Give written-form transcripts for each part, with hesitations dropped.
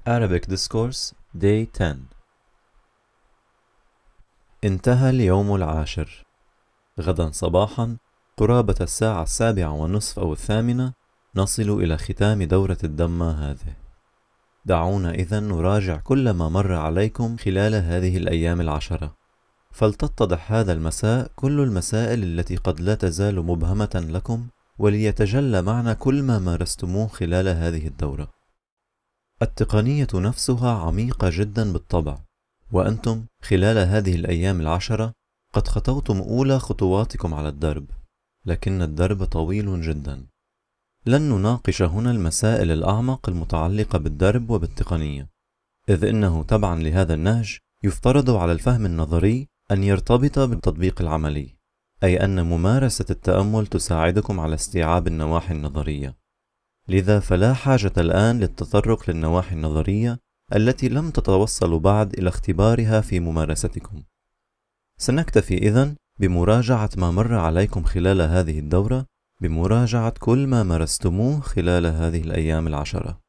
Arabic Discourse Day 10. انتهى اليوم العاشر. غدا صباحا قرابة الساعة 7:30 أو 8 نصل إلى ختام دورة الدمة هذه. دعونا إذن نراجع كل ما مر عليكم خلال هذه الأيام العشرة، فلتتضح هذا المساء كل المسائل التي قد لا تزال مبهمة لكم، وليتجلى معنا كل ما مارستموه خلال هذه الدورة. التقنية نفسها عميقة جدا بالطبع، وأنتم خلال هذه الأيام العشرة قد خطوتم أولى خطواتكم على الدرب، لكن الدرب طويل جدا. لن نناقش هنا المسائل الأعمق المتعلقة بالدرب وبالتقنية، إذ إنه تبعا لهذا النهج يفترض على الفهم النظري أن يرتبط بالتطبيق العملي، أي أن ممارسة التأمل تساعدكم على استيعاب النواحي النظرية. لذا فلا حاجة الآن للتطرق للنواحي النظرية التي لم تتوصلوا بعد إلى اختبارها في ممارستكم. سنكتفي إذن بمراجعة ما مر عليكم خلال هذه الدورة، بمراجعة كل ما مارستموه خلال هذه الأيام العشرة.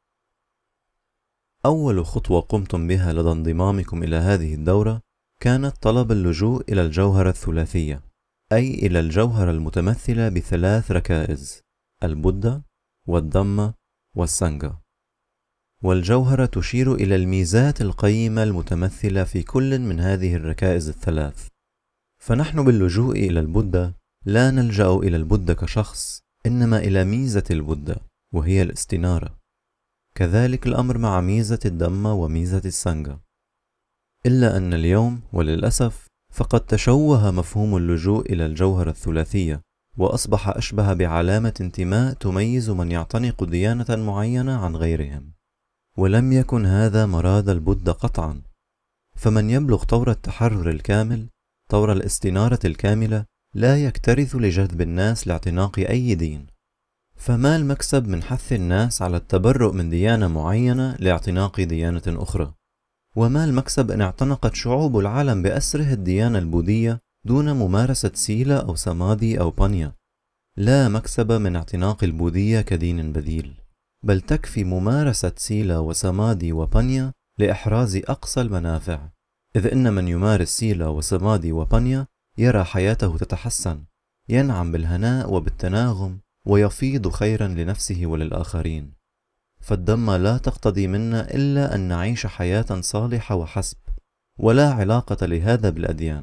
أول خطوة قمتم بها لدى انضمامكم إلى هذه الدورة كانت طلب اللجوء إلى الجوهرة الثلاثية، أي إلى الجوهرة المتمثلة بثلاث ركائز: البوذا والدمة والسانغا. والجوهرة تشير إلى الميزات القيمة المتمثلة في كل من هذه الركائز الثلاث. فنحن باللجوء إلى البوذا لا نلجأ إلى البوذا كشخص، إنما إلى ميزة البوذا وهي الاستنارة. كذلك الأمر مع ميزة الدمة وميزة السانغا. إلا أن اليوم وللأسف فقد تشوه مفهوم اللجوء إلى الجوهرة الثلاثية، وأصبح أشبه بعلامة انتماء تميز من يعتنق ديانة معينة عن غيرهم، ولم يكن هذا مراد البوذا قطعا. فمن يبلغ طور التحرر الكامل، طور الاستنارة الكاملة، لا يكترث لجذب الناس لاعتناق أي دين. فما المكسب من حث الناس على التبرؤ من ديانة معينة لاعتناق ديانة أخرى؟ وما المكسب إن اعتنقت شعوب العالم بأسره الديانة البوذية دون ممارسة سيلا أو سمادي أو بانيا؟ لا مكسب من اعتناق البوذية كدين بديل، بل تكفي ممارسة سيلا وسمادي وبانيا لإحراز أقصى المنافع، إذ إن من يمارس سيلا وسمادي وبانيا يرى حياته تتحسن، ينعم بالهناء وبالتناغم، ويفيض خيرا لنفسه وللآخرين. فالدمة لا تقتضي منا إلا أن نعيش حياة صالحة وحسب، ولا علاقة لهذا بالأديان.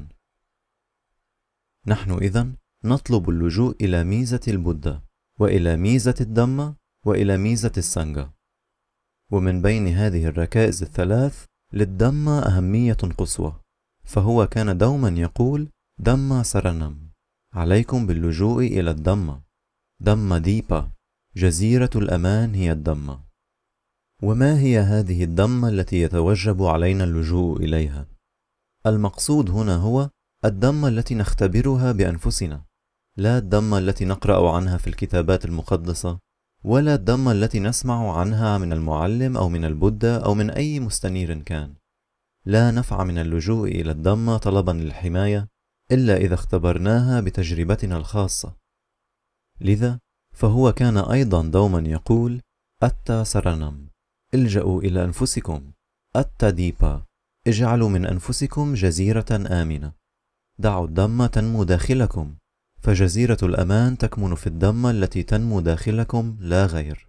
نحن إذن نطلب اللجوء إلى ميزة البوذا، وإلى ميزة الدمة، وإلى ميزة السانغا. ومن بين هذه الركائز الثلاث للدمة أهمية قصوى، فهو كان دوما يقول: دمة سرنم، عليكم باللجوء إلى الدمة. دمة ديبا، جزيرة الأمان هي الدمة. وما هي هذه الدمة التي يتوجب علينا اللجوء إليها؟ المقصود هنا هو الدمة التي نختبرها بأنفسنا، لا الدمة التي نقرأ عنها في الكتابات المقدسة، ولا الدمة التي نسمع عنها من المعلم أو من البوذا أو من أي مستنير كان. لا نفع من اللجوء إلى الدمة طلبا للحماية إلا إذا اختبرناها بتجربتنا الخاصة. لذا فهو كان أيضا دوما يقول: أتا سرنم، الجأوا إلى أنفسكم. أتا ديبا، اجعلوا من أنفسكم جزيرة آمنة. دعوا الدمة تنمو داخلكم، فجزيرة الأمان تكمن في الدمة التي تنمو داخلكم لا غير.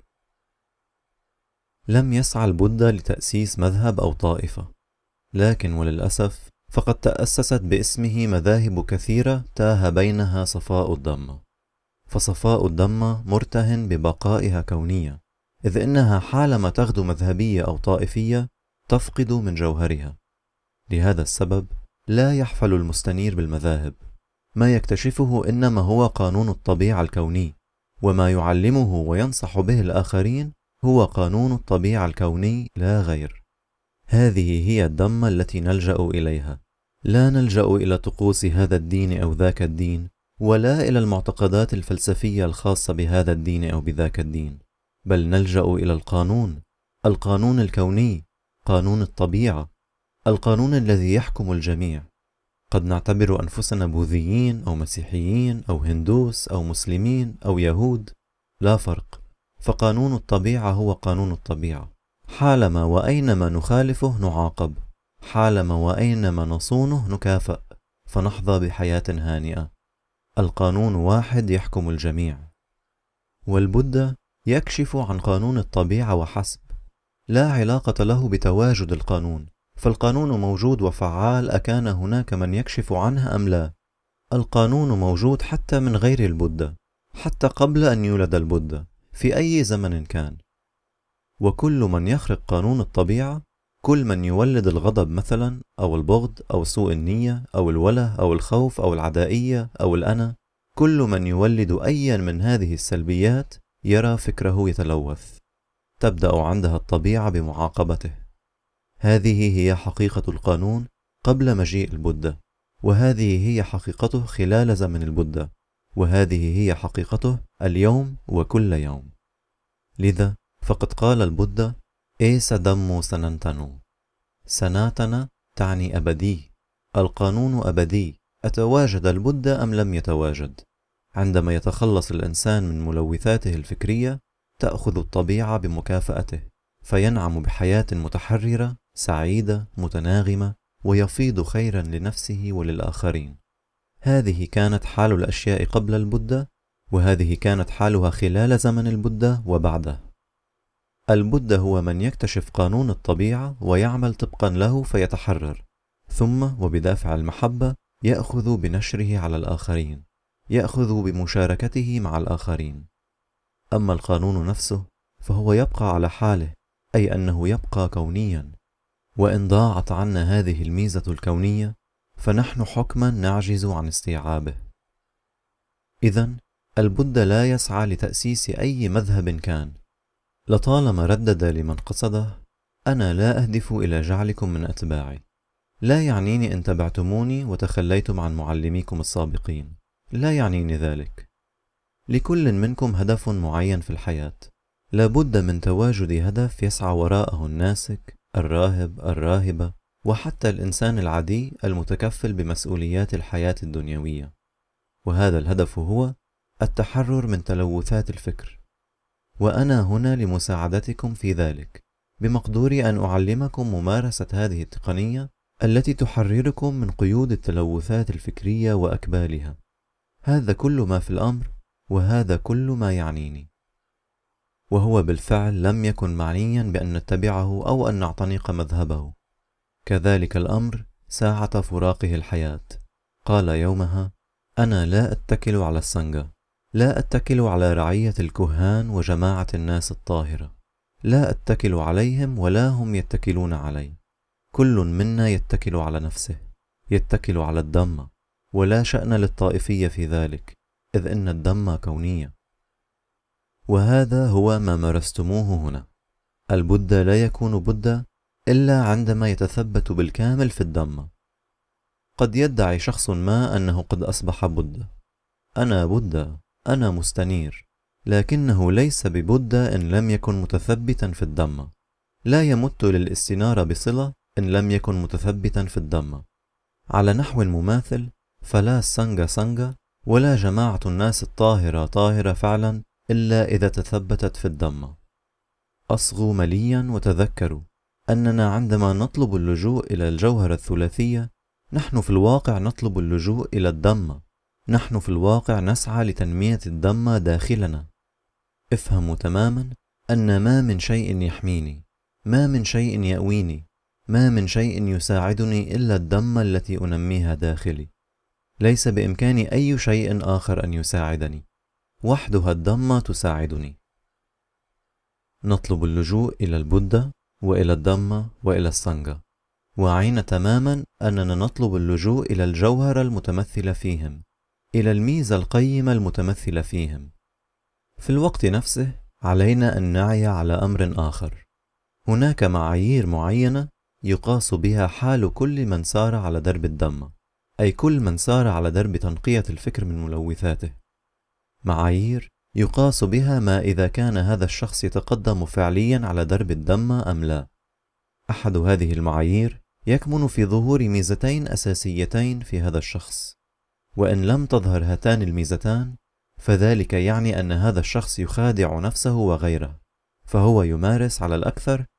لم يسعى البوذا لتأسيس مذهب أو طائفة، لكن وللأسف فقد تأسست باسمه مذاهب كثيرة تاه بينها صفاء الدمة. فصفاء الدمة مرتهن ببقائها كونية، إذ إنها حالما تغدو مذهبية أو طائفية تفقد من جوهرها. لهذا السبب لا يحفل المستنير بالمذاهب، ما يكتشفه إنما هو قانون الطبيعة الكوني، وما يعلمه وينصح به الآخرين هو قانون الطبيعة الكوني لا غير. هذه هي الدمة التي نلجأ إليها. لا نلجأ إلى طقوس هذا الدين أو ذاك الدين، ولا إلى المعتقدات الفلسفية الخاصة بهذا الدين أو بذاك الدين، بل نلجأ إلى القانون، القانون الكوني، قانون الطبيعة، القانون الذي يحكم الجميع. قد نعتبر أنفسنا بوذيين أو مسيحيين أو هندوس أو مسلمين أو يهود، لا فرق، فقانون الطبيعة هو قانون الطبيعة، حالما وأينما نخالفه نعاقب، حالما وأينما نصونه نكافأ، فنحظى بحياة هانئة. القانون واحد يحكم الجميع. والبوذا يكشف عن قانون الطبيعة وحسب، لا علاقة له بتواجد القانون، فالقانون موجود وفعال أكان هناك من يكشف عنه أم لا. القانون موجود حتى من غير البوذا، حتى قبل أن يولد البوذا، في أي زمن كان. وكل من يخرق قانون الطبيعة، كل من يولد الغضب مثلا، أو البغض، أو سوء النية، أو الوله، أو الخوف، أو العدائية، أو الأنا، كل من يولد أيا من هذه السلبيات يرى فكره يتلوث. تبدأ عندها الطبيعة بمعاقبته. هذه هي حقيقة القانون قبل مجيء البوذا، وهذه هي حقيقته خلال زمن البوذا، وهذه هي حقيقته اليوم وكل يوم. لذا فقد قال البوذا: إيسا دمو سننتنو. سناتنا تعني أبدي، القانون أبدي، أتواجد البوذا أم لم يتواجد. عندما يتخلص الإنسان من ملوثاته الفكرية، تأخذ الطبيعة بمكافأته، فينعم بحياة متحررة سعيدة متناغمة، ويفيض خيرا لنفسه وللآخرين. هذه كانت حال الأشياء قبل البوذا، وهذه كانت حالها خلال زمن البوذا وبعده. البوذا هو من يكتشف قانون الطبيعة ويعمل طبقا له فيتحرر، ثم وبدافع المحبة يأخذ بنشره على الآخرين، يأخذ بمشاركته مع الآخرين. أما القانون نفسه فهو يبقى على حاله، أي أنه يبقى كونيا. وإن ضاعت عنا هذه الميزة الكونية فنحن حكما نعجز عن استيعابه. إذن البوذا لا يسعى لتأسيس أي مذهب كان، لطالما ردد لمن قصده: أنا لا أهدف إلى جعلكم من أتباعي، لا يعنيني إن تبعتموني وتخليتم عن معلميكم السابقين، لا يعنيني ذلك. لكل منكم هدف معين في الحياة، لا بد من تواجد هدف يسعى وراءه الناسك، الراهب، الراهبة، وحتى الإنسان العادي المتكفل بمسؤوليات الحياة الدنيوية. وهذا الهدف هو التحرر من تلوثات الفكر. وأنا هنا لمساعدتكم في ذلك، بمقدوري أن أعلمكم ممارسة هذه التقنية التي تحرركم من قيود التلوثات الفكرية وأكبالها. هذا كل ما في الأمر، وهذا كل ما يعنيني. وهو بالفعل لم يكن معنيا بأن نتبعه أو أن نعتنق مذهبه. كذلك الأمر ساعة فراقه الحياة. قال يومها: أنا لا أتكل على السنغة، لا أتكل على رعية الكهان وجماعة الناس الطاهرة، لا أتكل عليهم ولا هم يتكلون علي. كل منا يتكل على نفسه، يتكل على الدم، ولا شأن للطائفية في ذلك، إذ إن الدم كونية. وهذا هو ما مارستموه هنا. البوذا لا يكون بوذا إلا عندما يتثبت بالكامل في الدم. قد يدعي شخص ما أنه قد أصبح بوذا: أنا بوذا، أنا مستنير، لكنه ليس ببوذا إن لم يكن متثبتا في الدم. لا يمت للاستنارة بصلة إن لم يكن متثبتا في الدم. على نحو مماثل، فلا سنغا سنغا ولا جماعة الناس الطاهرة طاهرة فعلا إلا إذا تثبتت في الدم. أصغوا مليا وتذكروا أننا عندما نطلب اللجوء إلى الجوهرة الثلاثية، نحن في الواقع نطلب اللجوء إلى الدم. نحن في الواقع نسعى لتنمية الدم داخلنا. افهموا تماما أن ما من شيء يحميني، ما من شيء يأويني، ما من شيء يساعدني إلا الدم التي أنميها داخلي. ليس بإمكاني أي شيء آخر أن يساعدني، وحدها الدم تساعدني. نطلب اللجوء إلى البوذا وإلى الدم وإلى السنغا، واعين تماما أننا نطلب اللجوء إلى الجوهرة المتمثلة فيهم، إلى الميزة القيمة المتمثلة فيهم. في الوقت نفسه علينا أن نعي على أمر آخر. هناك معايير معينة يقاس بها حال كل من سار على درب الدم، أي كل من سار على درب تنقية الفكر من ملوثاته. معايير يقاس بها ما إذا كان هذا الشخص يتقدم فعليا على درب الدم أم لا. أحد هذه المعايير يكمن في ظهور ميزتين أساسيتين في هذا الشخص، وإن لم تظهر هاتان الميزتان فذلك يعني أن هذا الشخص يخادع نفسه وغيره، فهو يمارس على الأكثر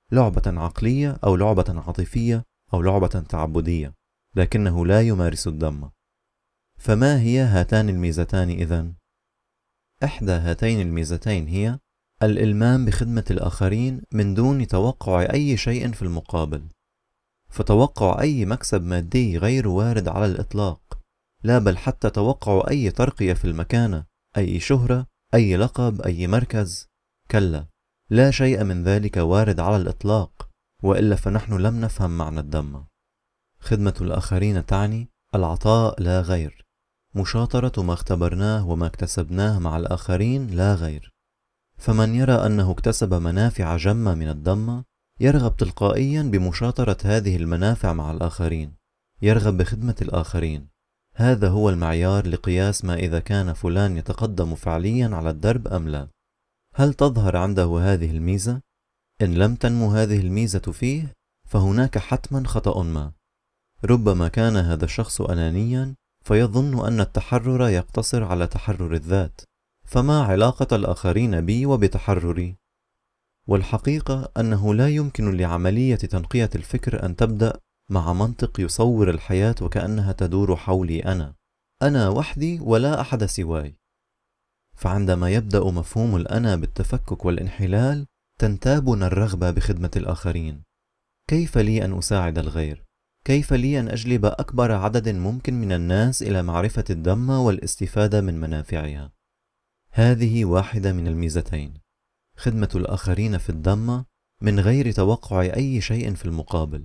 لعبة عقلية أو لعبة عاطفية أو لعبة تعبدية، لكنه لا يمارس الدم. فما هي هاتان الميزتان إذن؟ إحدى هاتين الميزتين هي الإلمام بخدمة الآخرين من دون توقع أي شيء في المقابل. فتوقع أي مكسب مادي غير وارد على الإطلاق، لا بل حتى توقع أي ترقية في المكانة، أي شهرة، أي لقب، أي مركز، كلا، لا شيء من ذلك وارد على الإطلاق، وإلا فنحن لم نفهم معنى الدم. خدمة الآخرين تعني العطاء لا غير، مشاطرة ما اختبرناه وما اكتسبناه مع الآخرين لا غير. فمن يرى أنه اكتسب منافع جمة من الدم يرغب تلقائيا بمشاطرة هذه المنافع مع الآخرين، يرغب بخدمة الآخرين. هذا هو المعيار لقياس ما إذا كان فلان يتقدم فعليا على الدرب أم لا. هل تظهر عنده هذه الميزة؟ إن لم تنمو هذه الميزة فيه فهناك حتما خطأ ما. ربما كان هذا الشخص أنانيا فيظن أن التحرر يقتصر على تحرر الذات، فما علاقة الآخرين بي وبتحرري؟ والحقيقة أنه لا يمكن لعملية تنقية الفكر أن تبدأ مع منطق يصور الحياة وكأنها تدور حولي أنا وحدي ولا أحد سواي. فعندما يبدأ مفهوم الأنا بالتفكك والانحلال تنتابنا الرغبة بخدمة الآخرين. كيف لي أن أساعد الغير؟ كيف لي أن أجلب أكبر عدد ممكن من الناس إلى معرفة الدم والاستفادة من منافعها؟ هذه واحدة من الميزتين، خدمة الآخرين في الدم من غير توقع أي شيء في المقابل.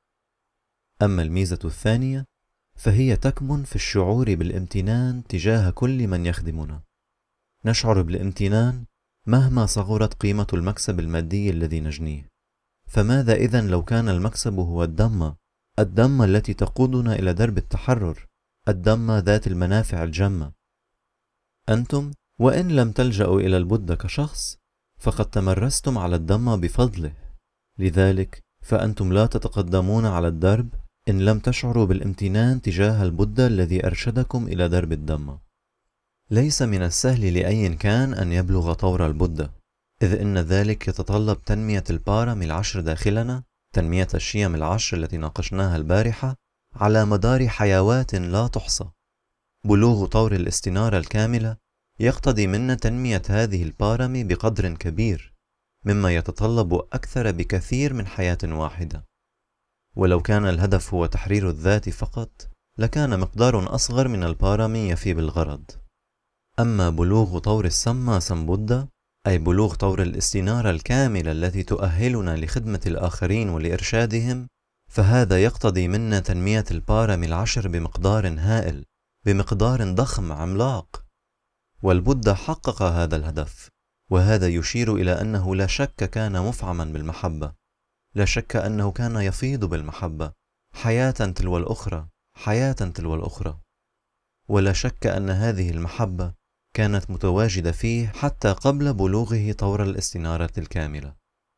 أما الميزة الثانية فهي تكمن في الشعور بالامتنان تجاه كل من يخدمنا. نشعر بالامتنان مهما صغرت قيمة المكسب المادي الذي نجنيه. فماذا إذن لو كان المكسب هو الدم التي تقودنا إلى درب التحرر، الدم ذات المنافع الجمة؟ أنتم وإن لم تلجأوا إلى البودة كشخص فقد تمرستم على الدم بفضله، لذلك فأنتم لا تتقدمون على الدرب إن لم تشعروا بالامتنان تجاه البودة الذي أرشدكم إلى درب الدم. ليس من السهل لأي كان أن يبلغ طور البودة، إذ إن ذلك يتطلب تنمية البارم 10 داخلنا، تنمية الشيم 10 التي ناقشناها البارحة على مدار حيوات لا تحصى. بلوغ طور الاستنارة الكاملة يقتضي منا تنمية هذه البارم بقدر كبير، مما يتطلب أكثر بكثير من حياة واحدة. ولو كان الهدف هو تحرير الذات فقط لكان مقدار أصغر من البارم يفي بالغرض. أما بلوغ طور السما سمبودة، أي بلوغ طور الاستنارة الكاملة التي تؤهلنا لخدمة الآخرين ولإرشادهم، فهذا يقتضي منا تنمية البارم 10 بمقدار هائل، بمقدار ضخم عملاق. والبودة حقق هذا الهدف، وهذا يشير إلى أنه لا شك كان مفعما بالمحبة، لا شك أنه كان يفيض بالمحبة حياة تلو الأخرى، حياة تلو الأخرى. ولا شك أن هذه المحبة كانت متواجدة فيه حتى قبل بلوغه طور الاستنارة الكاملة.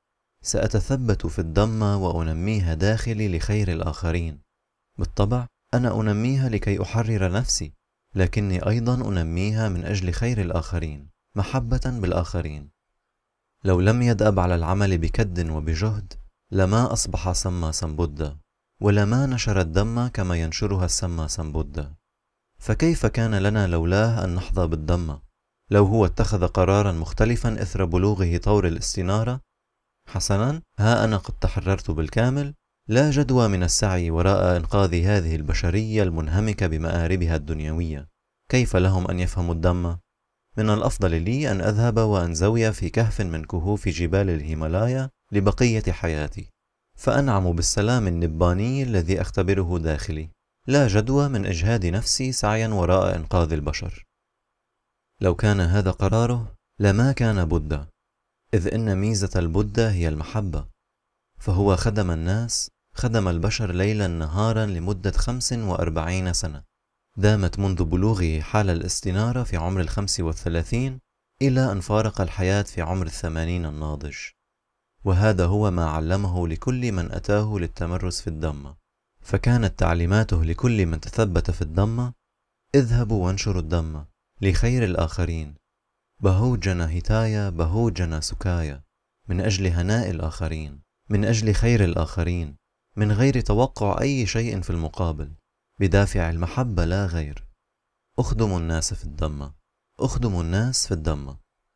سأتثبت في الدم وأنميها داخلي لخير الآخرين. بالطبع أنا أنميها لكي أحرر نفسي، لكني أيضا أنميها من أجل خير الآخرين، محبة بالآخرين. لو لم يدأب على العمل بكد وبجهد لما أصبح سما سمبودة، ولما نشر الدم كما ينشرها السما سمبودة. فكيف كان لنا لولاه أن نحظى بالدم؟ لو هو اتخذ قرارا مختلفا إثر بلوغه طور الاستنارة، حسنا، ها أنا قد تحررت بالكامل، لا جدوى من السعي وراء إنقاذ هذه البشرية المنهمكة بمآربها الدنيوية. كيف لهم أن يفهموا الدم؟ من الأفضل لي أن أذهب وأنزوي في كهف من كهوف جبال الهيمالايا لبقية حياتي، فأنعم بالسلام النباني الذي أختبره داخلي، لا جدوى من إجهاد نفسي سعيا وراء إنقاذ البشر. لو كان هذا قراره لما كان بودة، إذ إن ميزة البودة هي المحبة، فهو خدم الناس، خدم البشر ليلا نهارا لمدة 45 سنة، دامت منذ بلوغه حال الاستنارة في عمر 35 إلى أن فارق الحياة في عمر 80 الناضج. وهذا هو ما علمه لكل من أتاه للتمرس في الدم. فكانت تعليماته لكل من تثبت في الدم: اذهبوا وانشروا الدم لخير الآخرين، بهوجنا هتايا بهوجنا سكايا، من أجل هناء الآخرين. من أجل خير الآخرين، من غير توقع أي شيء في المقابل، بدافع المحبة لا غير. أخدم الناس في الدم، أخدم الناس في الدم.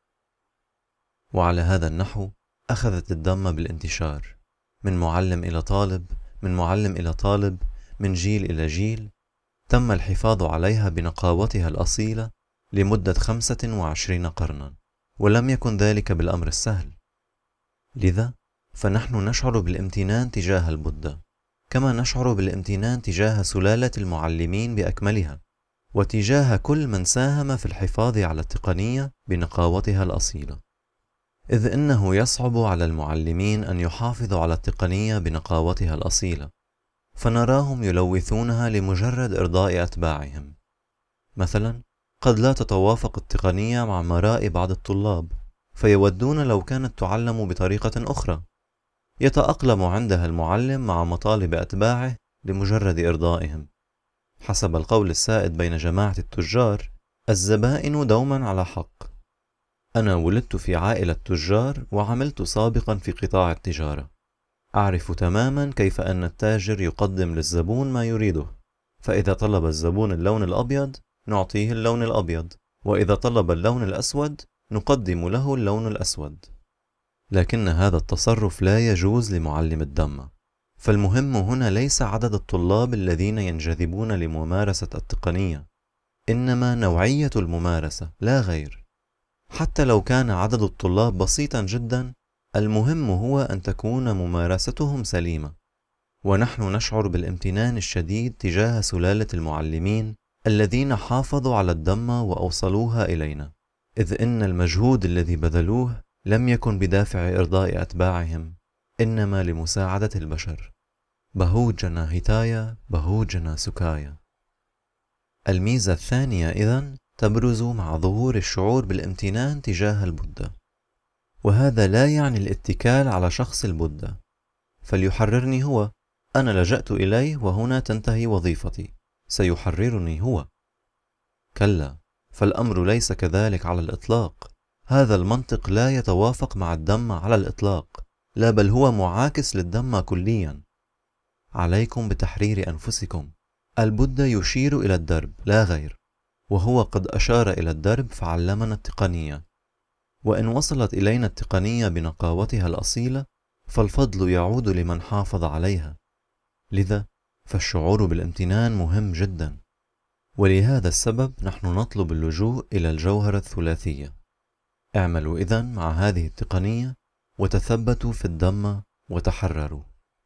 وعلى هذا النحو أخذت الدم بالانتشار، من معلم إلى طالب، من معلم إلى طالب، من جيل إلى جيل. تم الحفاظ عليها بنقاوتها الأصيلة لمدة 25 قرنا، ولم يكن ذلك بالأمر السهل. لذا فنحن نشعر بالامتنان تجاه البوذا، كما نشعر بالامتنان تجاه سلالة المعلمين بأكملها، وتجاه كل من ساهم في الحفاظ على التقنية بنقاوتها الأصيلة، إذ إنه يصعب على المعلمين أن يحافظوا على التقنية بنقاوتها الأصيلة، فنراهم يلوثونها لمجرد إرضاء أتباعهم. مثلا قد لا تتوافق التقنية مع مراء بعض الطلاب، فيودون لو كانت تعلم بطريقة أخرى. يتأقلم عندها المعلم مع مطالب أتباعه لمجرد إرضائهم. حسب القول السائد بين جماعة التجار: الزبائن دوما على حق. أنا ولدت في عائلة تجار وعملت سابقا في قطاع التجارة، أعرف تماما كيف أن التاجر يقدم للزبون ما يريده، فإذا طلب الزبون اللون الأبيض نعطيه اللون الأبيض، وإذا طلب اللون الأسود نقدم له اللون الأسود. لكن هذا التصرف لا يجوز لمعلم الدم، فالمهم هنا ليس عدد الطلاب الذين ينجذبون لممارسة التقنية، إنما نوعية الممارسة لا غير. حتى لو كان عدد الطلاب بسيطا جدا، المهم هو أن تكون ممارستهم سليمة. ونحن نشعر بالامتنان الشديد تجاه سلالة المعلمين الذين حافظوا على الدم وأوصلوها إلينا، إذ إن المجهود الذي بذلوه لم يكن بدافع إرضاء أتباعهم، إنما لمساعدة البشر. بهوجنا هتايا بهوجنا سكايا. الميزة الثانية إذن تبرز مع ظهور الشعور بالامتنان تجاه البوذا، وهذا لا يعني الاتكال على شخص البوذا، فليحررني هو، أنا لجأت إليه وهنا تنتهي وظيفتي، سيحررني هو. كلا، فالأمر ليس كذلك على الإطلاق. هذا المنطق لا يتوافق مع الدم على الإطلاق، لا بل هو معاكس للدم كليا. عليكم بتحرير أنفسكم. البوذا يشير إلى الدرب لا غير، وهو قد أشار إلى الدرب فعلمنا التقنية، وإن وصلت إلينا التقنية بنقاوتها الأصيلة فالفضل يعود لمن حافظ عليها. لذا فالشعور بالامتنان مهم جدا، ولهذا السبب نحن نطلب اللجوء إلى الجوهرة الثلاثية. اعملوا إذن مع هذه التقنية وتثبتوا في الدم وتحرروا.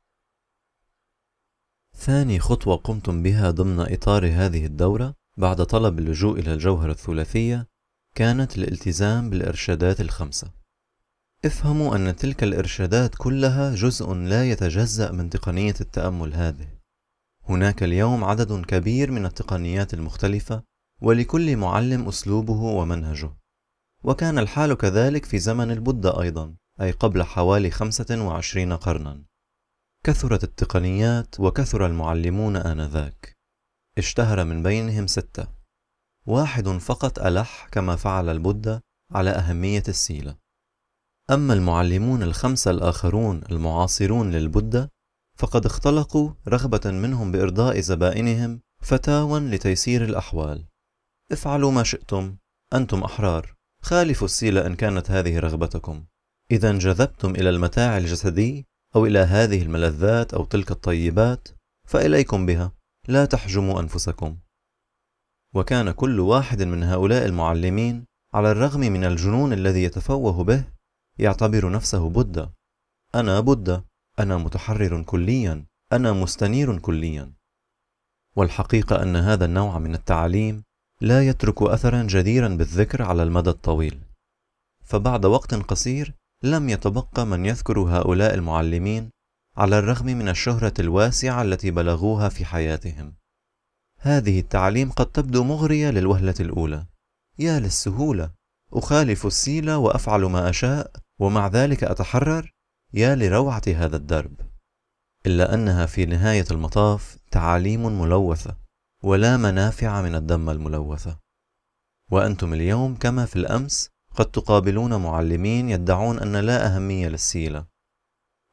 ثاني خطوة قمتم بها ضمن إطار هذه الدورة بعد طلب اللجوء إلى الجوهرة الثلاثية كانت الالتزام بالإرشادات الخمسة. افهموا أن تلك الإرشادات كلها جزء لا يتجزأ من تقنية التأمل هذه. هناك اليوم عدد كبير من التقنيات المختلفة، ولكل معلم أسلوبه ومنهجه، وكان الحال كذلك في زمن البوذا أيضا، أي قبل حوالي 25 قرنا. كثرت التقنيات وكثر المعلمون آنذاك. اشتهر من بينهم 6، واحد فقط ألح كما فعل البوذا على أهمية السيلة. أما المعلمون ال5 الآخرون المعاصرون للبوذا فقد اختلقوا رغبة منهم بإرضاء زبائنهم فتاوى لتيسير الأحوال. افعلوا ما شئتم، أنتم أحرار، خالفوا السيلة إن كانت هذه رغبتكم. إذا انجذبتم إلى المتاع الجسدي أو إلى هذه الملذات أو تلك الطيبات فإليكم بها، لا تحجموا أنفسكم. وكان كل واحد من هؤلاء المعلمين على الرغم من الجنون الذي يتفوه به يعتبر نفسه بوذا. أنا بوذا، أنا متحرر كليا، أنا مستنير كليا. والحقيقة أن هذا النوع من التعليم لا يترك أثرا جديرا بالذكر على المدى الطويل، فبعد وقت قصير لم يتبقى من يذكر هؤلاء المعلمين على الرغم من الشهرة الواسعة التي بلغوها في حياتهم. هذه التعليم قد تبدو مغرية للوهلة الأولى، يا للسهولة، أخالف السيلة وأفعل ما أشاء ومع ذلك أتحرر، يا لروعة هذا الدرب. إلا أنها في نهاية المطاف تعاليم ملوثة، ولا منافع من الدم الملوثة. وأنتم اليوم كما في الأمس قد تقابلون معلمين يدعون أن لا أهمية للسيلة.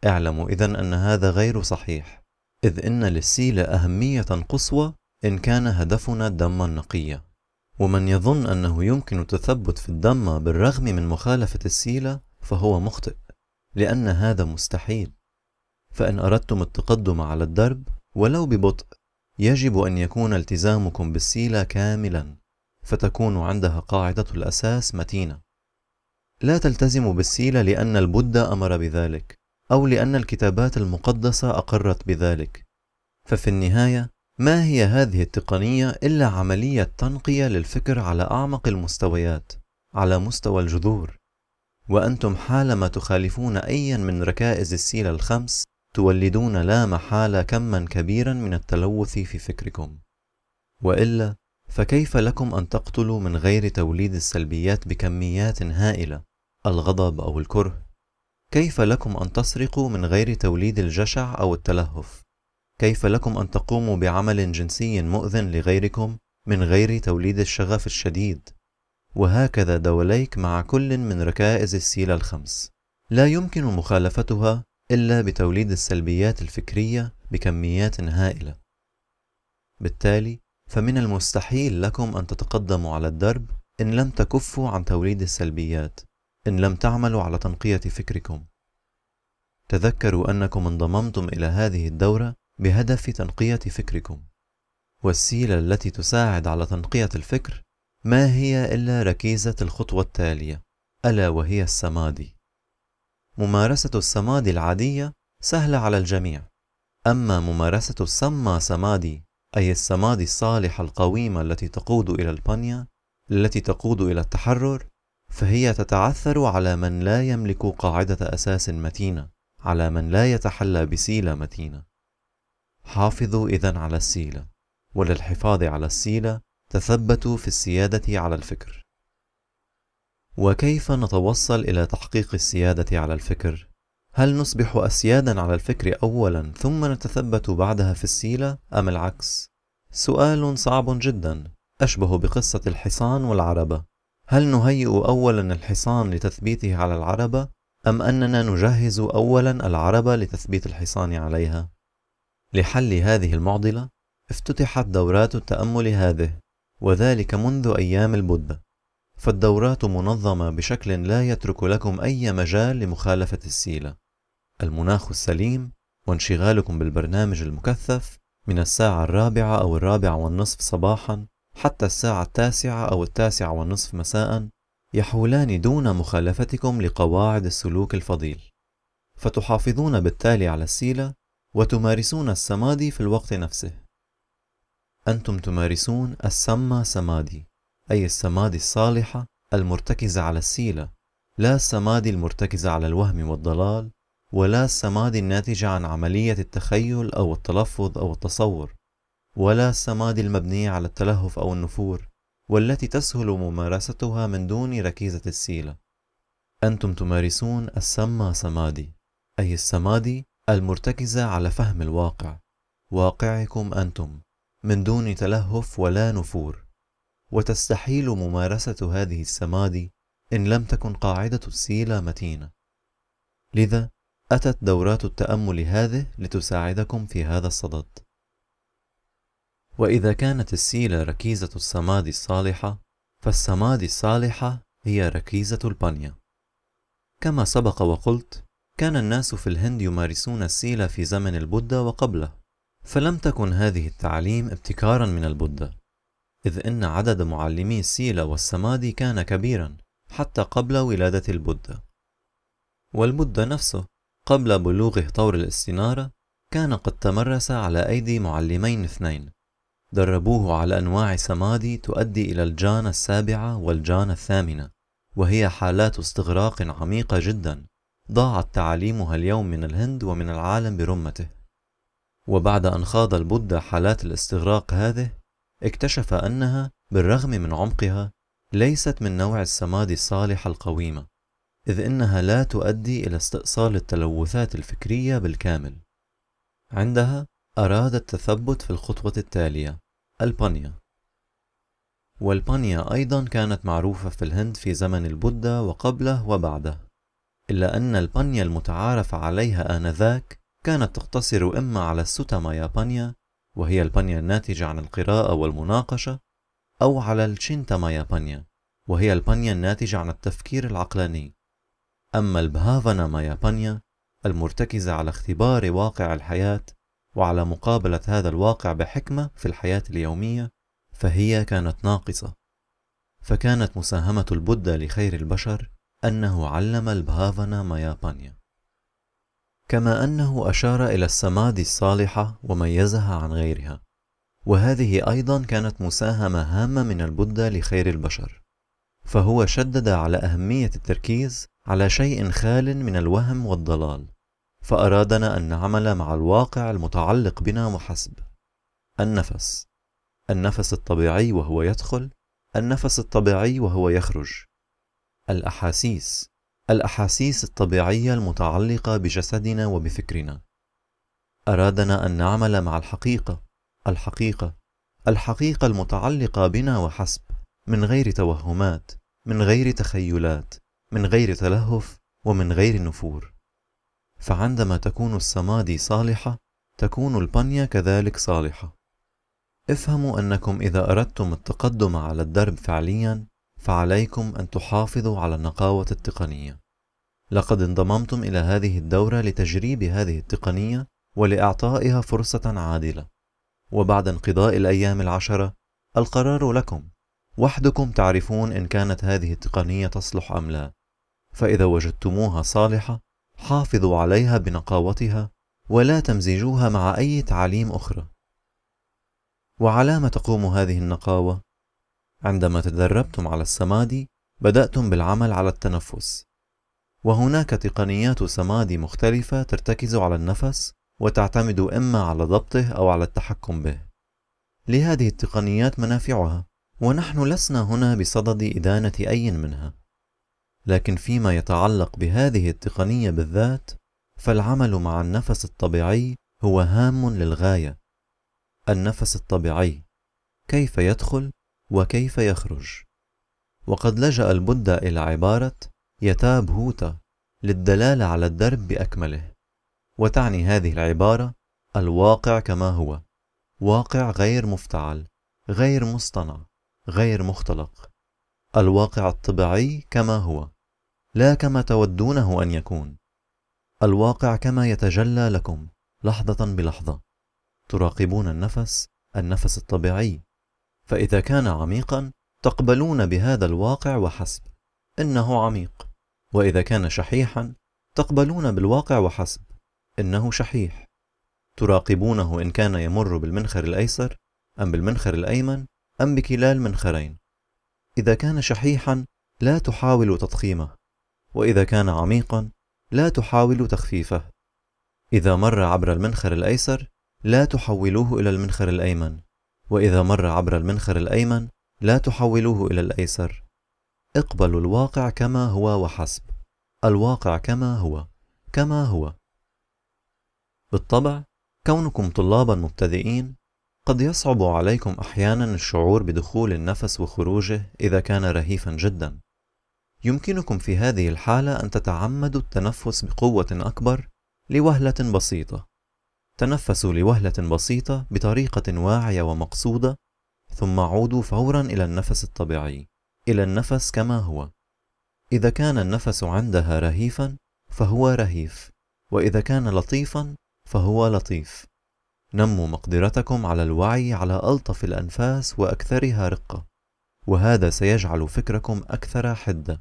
اعلموا إذن أن هذا غير صحيح، إذ إن للسيلة أهمية قصوى إن كان هدفنا الدم النقية. ومن يظن أنه يمكن التثبت في الدم بالرغم من مخالفة السيلة فهو مخطئ، لأن هذا مستحيل. فإن أردتم التقدم على الدرب ولو ببطء يجب أن يكون التزامكم بالسيلة كاملا، فتكون عندها قاعدة الأساس متينة. لا تلتزموا بالسيلة لأن البوذا أمر بذلك أو لأن الكتابات المقدسة أقرت بذلك، ففي النهاية ما هي هذه التقنية إلا عملية تنقية للفكر على أعمق المستويات، على مستوى الجذور. وأنتم حالما تخالفون أيا من ركائز السيلة الخمس تولدون لا محالة كما كبيرا من التلوث في فكركم. وإلا فكيف لكم أن تقتلوا من غير توليد السلبيات بكميات هائلة، الغضب أو الكره؟ كيف لكم أن تسرقوا من غير توليد الجشع أو التلهف؟ كيف لكم أن تقوموا بعمل جنسي مؤذن لغيركم من غير توليد الشغف الشديد؟ وهكذا دواليك مع كل من ركائز السيلة الخمس، لا يمكن مخالفتها إلا بتوليد السلبيات الفكرية بكميات هائلة. بالتالي فمن المستحيل لكم أن تتقدموا على الدرب إن لم تكفوا عن توليد السلبيات، إن لم تعملوا على تنقية فكركم. تذكروا أنكم انضممتم إلى هذه الدورة بهدف تنقية فكركم، والسيلة التي تساعد على تنقية الفكر ما هي إلا ركيزة الخطوة التالية، ألا وهي السمادي. ممارسة السمادي العادية سهلة على الجميع، أما ممارسة السما سمادي، أي السمادي الصالحة القويمة التي تقود إلى البانيا، التي تقود إلى التحرر، فهي تتعثر على من لا يملك قاعدة أساس متينة، على من لا يتحلى بسيلة متينة. حافظوا إذن على السيلة، وللحفاظ على السيلة تثبتوا في السيادة على الفكر. وكيف نتوصل إلى تحقيق السيادة على الفكر؟ هل نصبح أسيادا على الفكر أولا ثم نتثبت بعدها في السيلة أم العكس؟ سؤال صعب جدا، أشبه بقصة الحصان والعربة. هل نهيئ أولا الحصان لتثبيته على العربة أم أننا نجهز أولا العربة لتثبيت الحصان عليها؟ لحل هذه المعضلة افتتحت دورات التأمل هذه، وذلك منذ أيام البوذا. فالدورات منظمة بشكل لا يترك لكم أي مجال لمخالفة السيلة. المناخ السليم وانشغالكم بالبرنامج المكثف من الساعة 4 أو 4:30 صباحا حتى الساعة 9 أو 9:30 مساء يحولان دون مخالفتكم لقواعد السلوك الفضيل، فتحافظون بالتالي على السيلة وتمارسون السمادي في الوقت نفسه. أنتم تمارسون السما سمادي، أي السمادي الصالحة المرتكزة على السيلة، لا السمادي المرتكزة على الوهم والضلال، ولا السمادي الناتجة عن عملية التخيل أو التلفظ أو التصور، ولا السمادي المبنية على التلهف أو النفور، والتي تسهل ممارستها من دون ركيزة السيلة. أنتم تمارسون السما سمادي، أي السمادي المرتكزة على فهم الواقع، واقعكم أنتم، من دون تلهف ولا نفور. وتستحيل ممارسة هذه السمادي إن لم تكن قاعدة السيلة متينة. لذا أتت دورات التأمل هذه لتساعدكم في هذا الصدد. وإذا كانت السيلة ركيزة السمادي الصالحة، فالسمادي الصالحة هي ركيزة البانيا. كما سبق وقلت، كان الناس في الهند يمارسون السيلة في زمن البوذا وقبله، فلم تكن هذه التعليم ابتكارا من البوذا، إذ إن عدد معلمي السيلة والسمادي كان كبيرا حتى قبل ولادة البوذا. والبوذا نفسه قبل بلوغه طور الاستنارة كان قد تمرس على أيدي معلمين اثنين دربوه على أنواع سمادي تؤدي إلى الجانة 7 والجانة 8، وهي حالات استغراق عميقة جدا ضاعت تعاليمها اليوم من الهند ومن العالم برمته. وبعد أن خاض البوذا حالات الاستغراق هذه، اكتشف أنها بالرغم من عمقها ليست من نوع السمادي الصالحة القويمة، إذ إنها لا تؤدي إلى استئصال التلوثات الفكرية بالكامل. عندها أراد التثبت في الخطوة التالية، البانيا. والبانيا أيضا كانت معروفة في الهند في زمن البوذا وقبله وبعده. إلا أن البانيا المتعارف عليها آنذاك كانت تقتصر إما على السوتا مايا بانيا، وهي البانيا الناتجة عن القراءة والمناقشة، أو على الشينتا مايا بانيا، وهي البانيا الناتجة عن التفكير العقلاني. أما البهافانا مايا بانيا المرتكزة على اختبار واقع الحياة وعلى مقابلة هذا الواقع بحكمة في الحياة اليومية، فهي كانت ناقصة. فكانت مساهمة البوذا لخير البشر أنه علم البهافانا مايا بانيا، كما أنه أشار إلى السمادي الصالحة وميزها عن غيرها، وهذه أيضا كانت مساهمة هامة من البوذا لخير البشر. فهو شدد على أهمية التركيز على شيء خال من الوهم والضلال، فأرادنا أن نعمل مع الواقع المتعلق بنا وحسب. النفس الطبيعي وهو يدخل، النفس الطبيعي وهو يخرج. الأحاسيس الطبيعية المتعلقة بجسدنا وبفكرنا. أرادنا أن نعمل مع الحقيقة المتعلقة بنا وحسب، من غير توهمات، من غير تخيلات، من غير تلهف، ومن غير نفور. فعندما تكون السمادي صالحة، تكون البانيا كذلك صالحة. افهموا أنكم إذا أردتم التقدم على الدرب فعليا، فعليكم أن تحافظوا على النقاوة التقنية. لقد انضممتم إلى هذه الدورة لتجريب هذه التقنية ولإعطائها فرصة عادلة، وبعد انقضاء الأيام 10 القرار لكم. وحدكم تعرفون إن كانت هذه التقنية تصلح أم لا. فإذا وجدتموها صالحة، حافظوا عليها بنقاوتها ولا تمزجوها مع أي تعاليم أخرى. وعلام تقوم هذه النقاوة؟ عندما تدربتم على السمادي، بدأتم بالعمل على التنفس، وهناك تقنيات سمادي مختلفة ترتكز على النفس وتعتمد إما على ضبطه أو على التحكم به. لهذه التقنيات منافعها، ونحن لسنا هنا بصدد إدانة أي منها. لكن فيما يتعلق بهذه التقنية بالذات، فالعمل مع النفس الطبيعي هو هام للغاية. النفس الطبيعي، كيف يدخل وكيف يخرج. وقد لجأ البوذا إلى عبارة يتا بهوتا للدلالة على الدرب بأكمله، وتعني هذه العبارة الواقع كما هو، واقع غير مفتعل، غير مصطنع، غير مختلق. الواقع الطبيعي كما هو، لا كما تودونه أن يكون. الواقع كما يتجلى لكم لحظة بلحظة. تراقبون النفس الطبيعي، فإذا كان عميقا تقبلون بهذا الواقع وحسب، إنه عميق. وإذا كان شحيحا تقبلون بالواقع وحسب، إنه شحيح. تراقبونه إن كان يمر بالمنخر الأيسر أم بالمنخر الأيمن أم بكلا المنخرين. إذا كان شحيحا لا تحاول تضخيمه، وإذا كان عميقا لا تحاول تخفيفه. إذا مر عبر المنخر الأيسر لا تحولوه إلى المنخر الأيمن، وإذا مر عبر المنخر الأيمن لا تحولوه إلى الأيسر. اقبلوا الواقع كما هو وحسب. الواقع كما هو. بالطبع، كونكم طلابا مبتدئين قد يصعب عليكم أحيانا الشعور بدخول النفس وخروجه إذا كان رهيفا جدا. يمكنكم في هذه الحالة أن تتعمدوا التنفس بقوة أكبر لوهلة بسيطة. تنفسوا لوهلة بسيطة بطريقة واعية ومقصودة، ثم عودوا فورا إلى النفس الطبيعي، إلى النفس كما هو. إذا كان النفس عندها رهيفا فهو رهيف، وإذا كان لطيفا فهو لطيف. نموا مقدرتكم على الوعي على ألطف الأنفاس وأكثرها رقة، وهذا سيجعل فكركم أكثر حدة.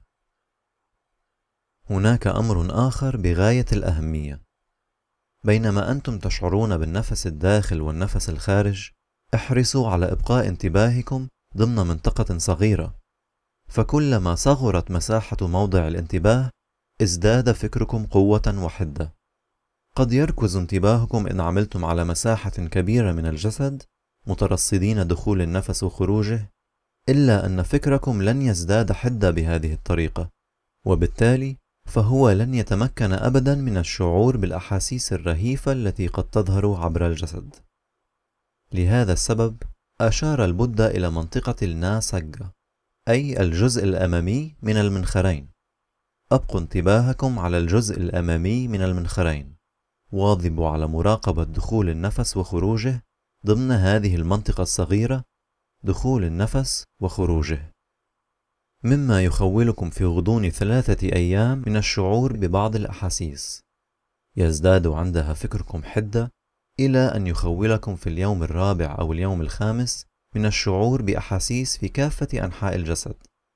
هناك أمر آخر بغاية الأهمية. بينما أنتم تشعرون بالنفس الداخل والنفس الخارج، احرصوا على إبقاء انتباهكم ضمن منطقة صغيرة، فكلما صغرت مساحة موضع الانتباه ازداد فكركم قوة وحدة. قد يركز انتباهكم إن عملتم على مساحة كبيرة من الجسد مترصدين دخول النفس وخروجه، إلا أن فكركم لن يزداد حدة بهذه الطريقة، وبالتالي فهو لن يتمكن أبدا من الشعور بالأحاسيس الرهيفة التي قد تظهر عبر الجسد. لهذا السبب أشار البوذا إلى منطقة الناسجة، أي الجزء الأمامي من المنخرين. أبقوا انتباهكم على الجزء الأمامي من المنخرين، واظبوا على مراقبة دخول النفس وخروجه ضمن هذه المنطقة الصغيرة، دخول النفس وخروجه، مما يخولكم في غضون 3 أيام من الشعور ببعض الأحاسيس. يزداد عندها فكركم حدة إلى أن يخولكم في اليوم الرابع أو اليوم الخامس من الشعور بأحاسيس في كافة أنحاء الجسد.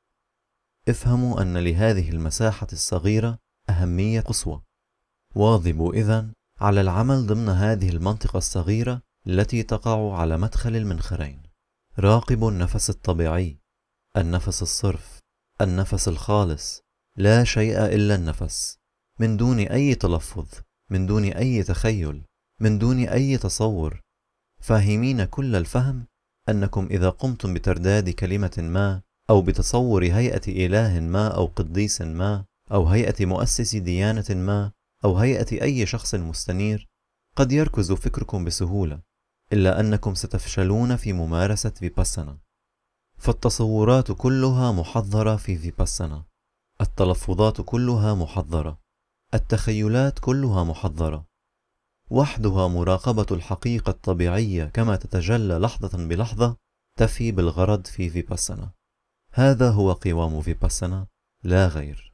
افهموا أن لهذه المساحة الصغيرة أهمية قصوى. واظبوا إذن على العمل ضمن هذه المنطقة الصغيرة التي تقع على مدخل المنخرين. راقبوا النفس الطبيعي، النفس الصرف، النفس الخالص، لا شيء إلا النفس، من دون أي تلفظ، من دون أي تخيل، من دون أي تصور، فاهمين كل الفهم أنكم إذا قمتم بترداد كلمة ما أو بتصور هيئة إله ما أو قديس ما أو هيئة مؤسس ديانة ما أو هيئة أي شخص مستنير، قد يركز فكركم بسهولة، إلا أنكم ستفشلون في ممارسة فيباسانا. فالتصورات كلها محظرة في فيباسانا، التلفظات كلها محظرة، التخيلات كلها محظرة. وحدها مراقبة الحقيقة الطبيعية كما تتجلى لحظة بلحظة تفي بالغرض في فيباسانا. هذا هو قوام فيباسانا، لا غير.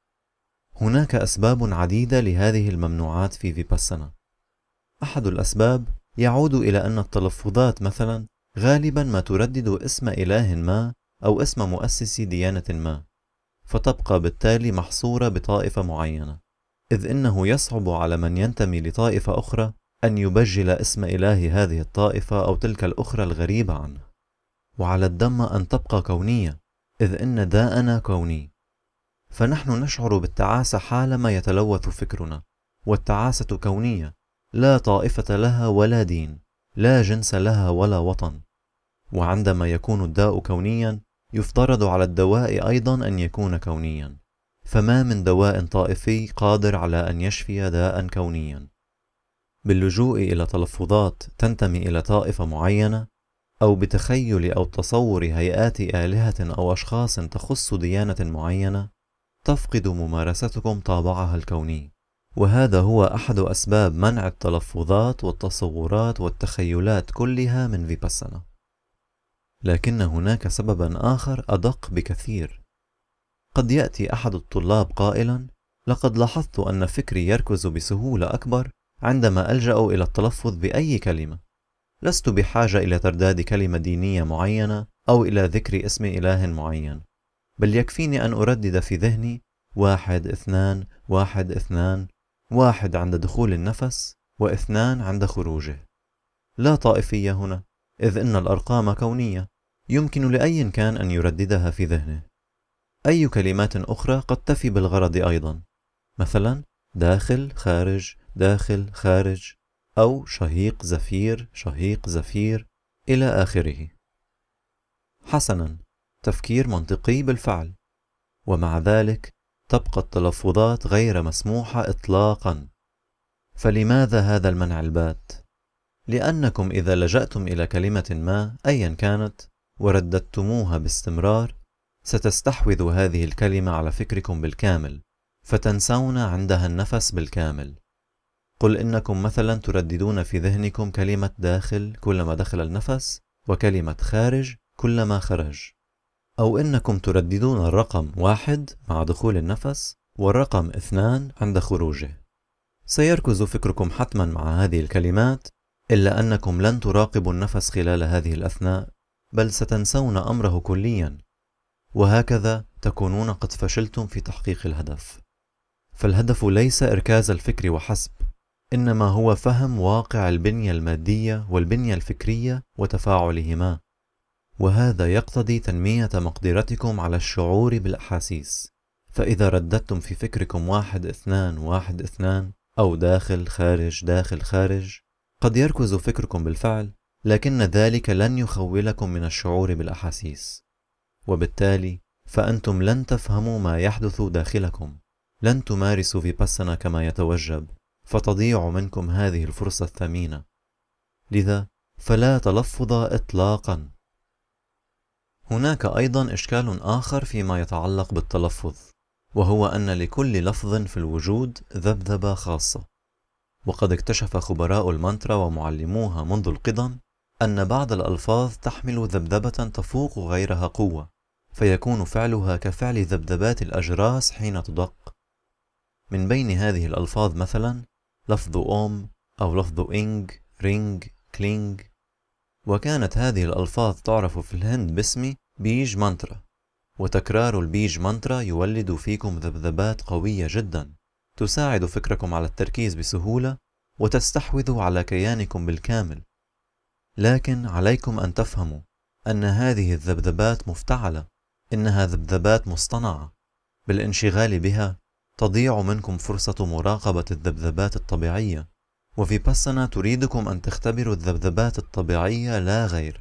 هناك أسباب عديدة لهذه الممنوعات في فيباسانا. أحد الأسباب يعود إلى أن التلفظات مثلا غالبا ما تردد اسم إله ما أو اسم مؤسس ديانة ما، فتبقى بالتالي محصورة بطائفة معينة، إذ إنه يصعب على من ينتمي لطائفة أخرى أن يبجل اسم إله هذه الطائفة أو تلك الأخرى الغريبة عنه. وعلى الدم أن تبقى كونية، إذ إن داءنا كوني، فنحن نشعر بالتعاسة حالما يتلوث فكرنا، والتعاسة كونية، لا طائفة لها ولا دين، لا جنس لها ولا وطن. وعندما يكون الداء كونيا يفترض على الدواء أيضا أن يكون كونيا، فما من دواء طائفي قادر على أن يشفي داء كونيا. باللجوء إلى تلفظات تنتمي إلى طائفة معينة، أو بتخيل أو تصور هيئات آلهة أو أشخاص تخص ديانة معينة، تفقد ممارستكم طابعها الكوني. وهذا هو أحد أسباب منع التلفظات والتصورات والتخيلات كلها من فيباسانا. لكن هناك سببا آخر أدق بكثير. قد يأتي أحد الطلاب قائلا: لقد لاحظت أن فكري يركز بسهولة أكبر عندما ألجأ إلى التلفظ بأي كلمة، لست بحاجة إلى ترداد كلمة دينية معينة أو إلى ذكر اسم إله معين، بل يكفيني أن أردد في ذهني 1 2 1 2، 1 عند دخول النفس و2 عند خروجه. لا طائفية هنا، إذ إن الأرقام كونية، يمكن لأي كان أن يرددها في ذهنه. أي كلمات أخرى قد تفي بالغرض أيضا، مثلا داخل خارج، داخل خارج، أو شهيق زفير، شهيق زفير، إلى آخره. حسنا، تفكير منطقي بالفعل، ومع ذلك تبقى التلفظات غير مسموحة إطلاقا. فلماذا هذا المنع البات؟ لأنكم إذا لجأتم إلى كلمة ما أيا كانت ورددتموها باستمرار، ستستحوذ هذه الكلمة على فكركم بالكامل، فتنسون عندها النفس بالكامل. قل إنكم مثلا ترددون في ذهنكم كلمة داخل كلما دخل النفس، وكلمة خارج كلما خرج، أو إنكم ترددون الرقم 1 مع دخول النفس والرقم 2 عند خروجه. سيركز فكركم حتما مع هذه الكلمات، إلا أنكم لن تراقبوا النفس خلال هذه الأثناء، بل ستنسون أمره كليا، وهكذا تكونون قد فشلتم في تحقيق الهدف. فالهدف ليس إركاز الفكر وحسب، إنما هو فهم واقع البنية المادية والبنية الفكرية وتفاعلهما، وهذا يقتضي تنمية مقدرتكم على الشعور بالأحاسيس. فإذا رددتم في فكركم 1 2 1 2 أو داخل خارج داخل خارج، قد يركز فكركم بالفعل، لكن ذلك لن يخولكم من الشعور بالأحاسيس، وبالتالي فأنتم لن تفهموا ما يحدث داخلكم، لن تمارسوا فيباسانا كما يتوجب، فتضيع منكم هذه الفرصة الثمينة. لذا فلا تلفظ إطلاقا. هناك أيضا إشكال آخر فيما يتعلق بالتلفظ، وهو أن لكل لفظ في الوجود ذبذبة خاصة. وقد اكتشف خبراء المانترا ومعلموها منذ القدم أن بعض الألفاظ تحمل ذبذبة تفوق غيرها قوة، فيكون فعلها كفعل ذبذبات الأجراس حين تدق. من بين هذه الألفاظ مثلا لفظ أوم أو لفظ إنج، رينج، كلينج. وكانت هذه الألفاظ تعرف في الهند باسم بيج مانترا، وتكرار البيج مانترا يولد فيكم ذبذبات قوية جدا تساعد فكركم على التركيز بسهولة وتستحوذ على كيانكم بالكامل. لكن عليكم أن تفهموا أن هذه الذبذبات مفتعلة، إنها ذبذبات مصطنعة. بالانشغال بها تضيع منكم فرصة مراقبة الذبذبات الطبيعية، وفيباسانا تريدكم أن تختبروا الذبذبات الطبيعية لا غير.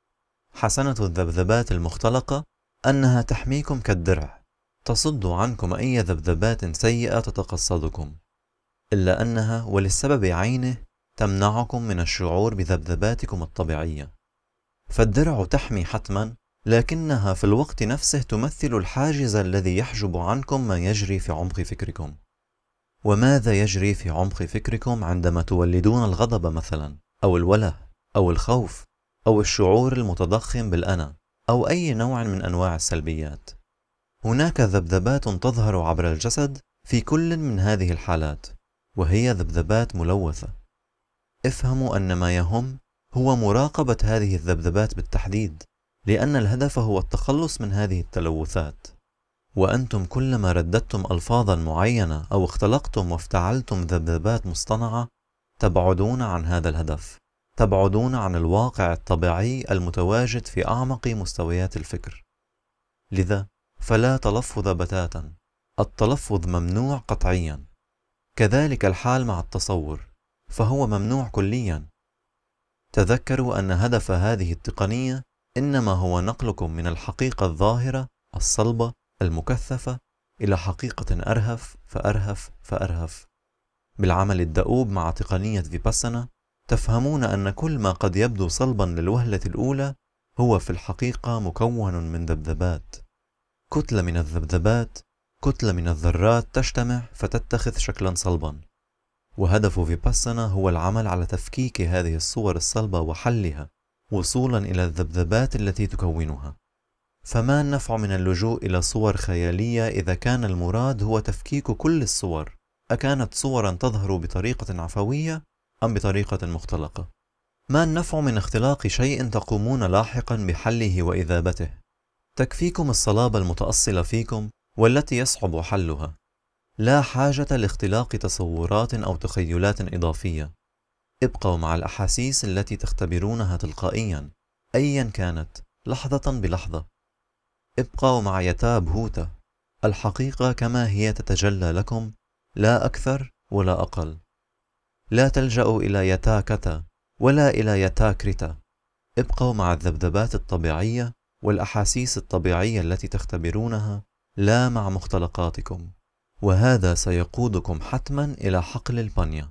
حسنة الذبذبات المختلقة أنها تحميكم كالدرع، تصد عنكم أي ذبذبات سيئة تتقصدكم، إلا أنها وللسبب عينه تمنعكم من الشعور بذبذباتكم الطبيعية. فالدرع تحمي حتما، لكنها في الوقت نفسه تمثل الحاجز الذي يحجب عنكم ما يجري في عمق فكركم. وماذا يجري في عمق فكركم عندما تولدون الغضب مثلا، أو الوله، أو الخوف، أو الشعور المتضخم بالأنا، أو أي نوع من أنواع السلبيات؟ هناك ذبذبات تظهر عبر الجسد في كل من هذه الحالات، وهي ذبذبات ملوثة. افهموا أن ما يهم هو مراقبة هذه الذبذبات بالتحديد، لأن الهدف هو التخلص من هذه التلوثات. وأنتم كلما رددتم ألفاظا معينة أو اختلقتم وافتعلتم ذبذبات مصطنعة تبعدون عن هذا الهدف، تبعدون عن الواقع الطبيعي المتواجد في أعمق مستويات الفكر. لذا فلا تلفظ بتاتا، التلفظ ممنوع قطعيا. كذلك الحال مع التصور، فهو ممنوع كليا. تذكروا أن هدف هذه التقنية إنما هو نقلكم من الحقيقة الظاهرة الصلبة المكثفة إلى حقيقة أرهف فأرهف فأرهف. بالعمل الدؤوب مع تقنية فيباسانا تفهمون أن كل ما قد يبدو صلبا للوهلة الأولى هو في الحقيقة مكون من ذبذبات، كتلة من الذبذبات، كتلة من الذرات تجتمع فتتخذ شكلا صلبا. وهدف فيباسانا هو العمل على تفكيك هذه الصور الصلبة وحلها وصولا إلى الذبذبات التي تكونها. فما النفع من اللجوء إلى صور خيالية إذا كان المراد هو تفكيك كل الصور، أكانت صورا تظهر بطريقة عفوية أم بطريقة مختلقة؟ ما النفع من اختلاق شيء تقومون لاحقا بحله وإذابته؟ تكفيكم الصلابة المتأصلة فيكم والتي يصعب حلها. لا حاجة لاختلاق تصورات أو تخيلات إضافية. ابقوا مع الأحاسيس التي تختبرونها تلقائيا أيا كانت، لحظة بلحظة. ابقوا مع يتا بهوتا، الحقيقة كما هي تتجلى لكم، لا أكثر ولا أقل. لا تلجأوا إلى يتا كتا ولا إلى يتا كريتا. ابقوا مع الذبذبات الطبيعية والأحاسيس الطبيعية التي تختبرونها، لا مع مختلقاتكم. وهذا سيقودكم حتما إلى حقل البانيا.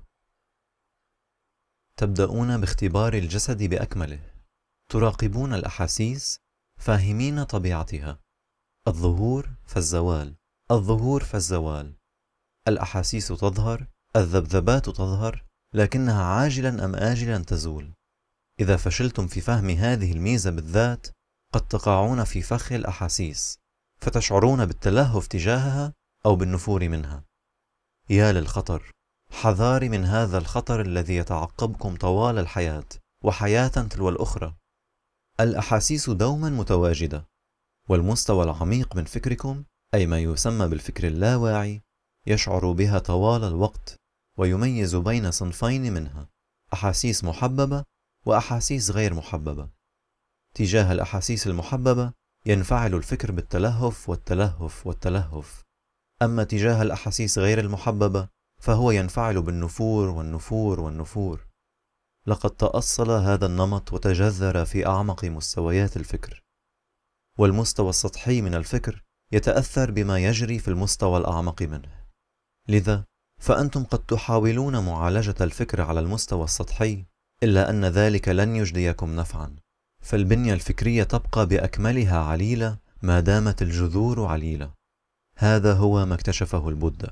تبدأون باختبار الجسد بأكمله، تراقبون الأحاسيس فاهمين طبيعتها. الظهور فالزوال، الظهور فالزوال. الأحاسيس تظهر، الذبذبات تظهر، لكنها عاجلا أم آجلا تزول. إذا فشلتم في فهم هذه الميزة بالذات قد تقعون في فخ الأحاسيس، فتشعرون بالتلهف تجاهها أو بالنفور منها. يا للخطر! حذاري من هذا الخطر الذي يتعقبكم طوال الحياة، وحياة تلو الأخرى. الأحاسيس دوما متواجدة، والمستوى العميق من فكركم، أي ما يسمى بالفكر اللاواعي، يشعر بها طوال الوقت، ويميز بين صنفين منها: أحاسيس محببة وأحاسيس غير محببة. تجاه الأحاسيس المحببة ينفعل الفكر بالتلهف والتلهف والتلهف، أما تجاه الأحاسيس غير المحببة فهو ينفعل بالنفور والنفور والنفور. لقد تأصل هذا النمط وتجذر في أعمق مستويات الفكر، والمستوى السطحي من الفكر يتأثر بما يجري في المستوى الأعمق منه. لذا فأنتم قد تحاولون معالجة الفكر على المستوى السطحي، إلا أن ذلك لن يجديكم نفعا، فالبنية الفكرية تبقى بأكملها عليلة ما دامت الجذور عليلة. هذا هو ما اكتشفه البوذا.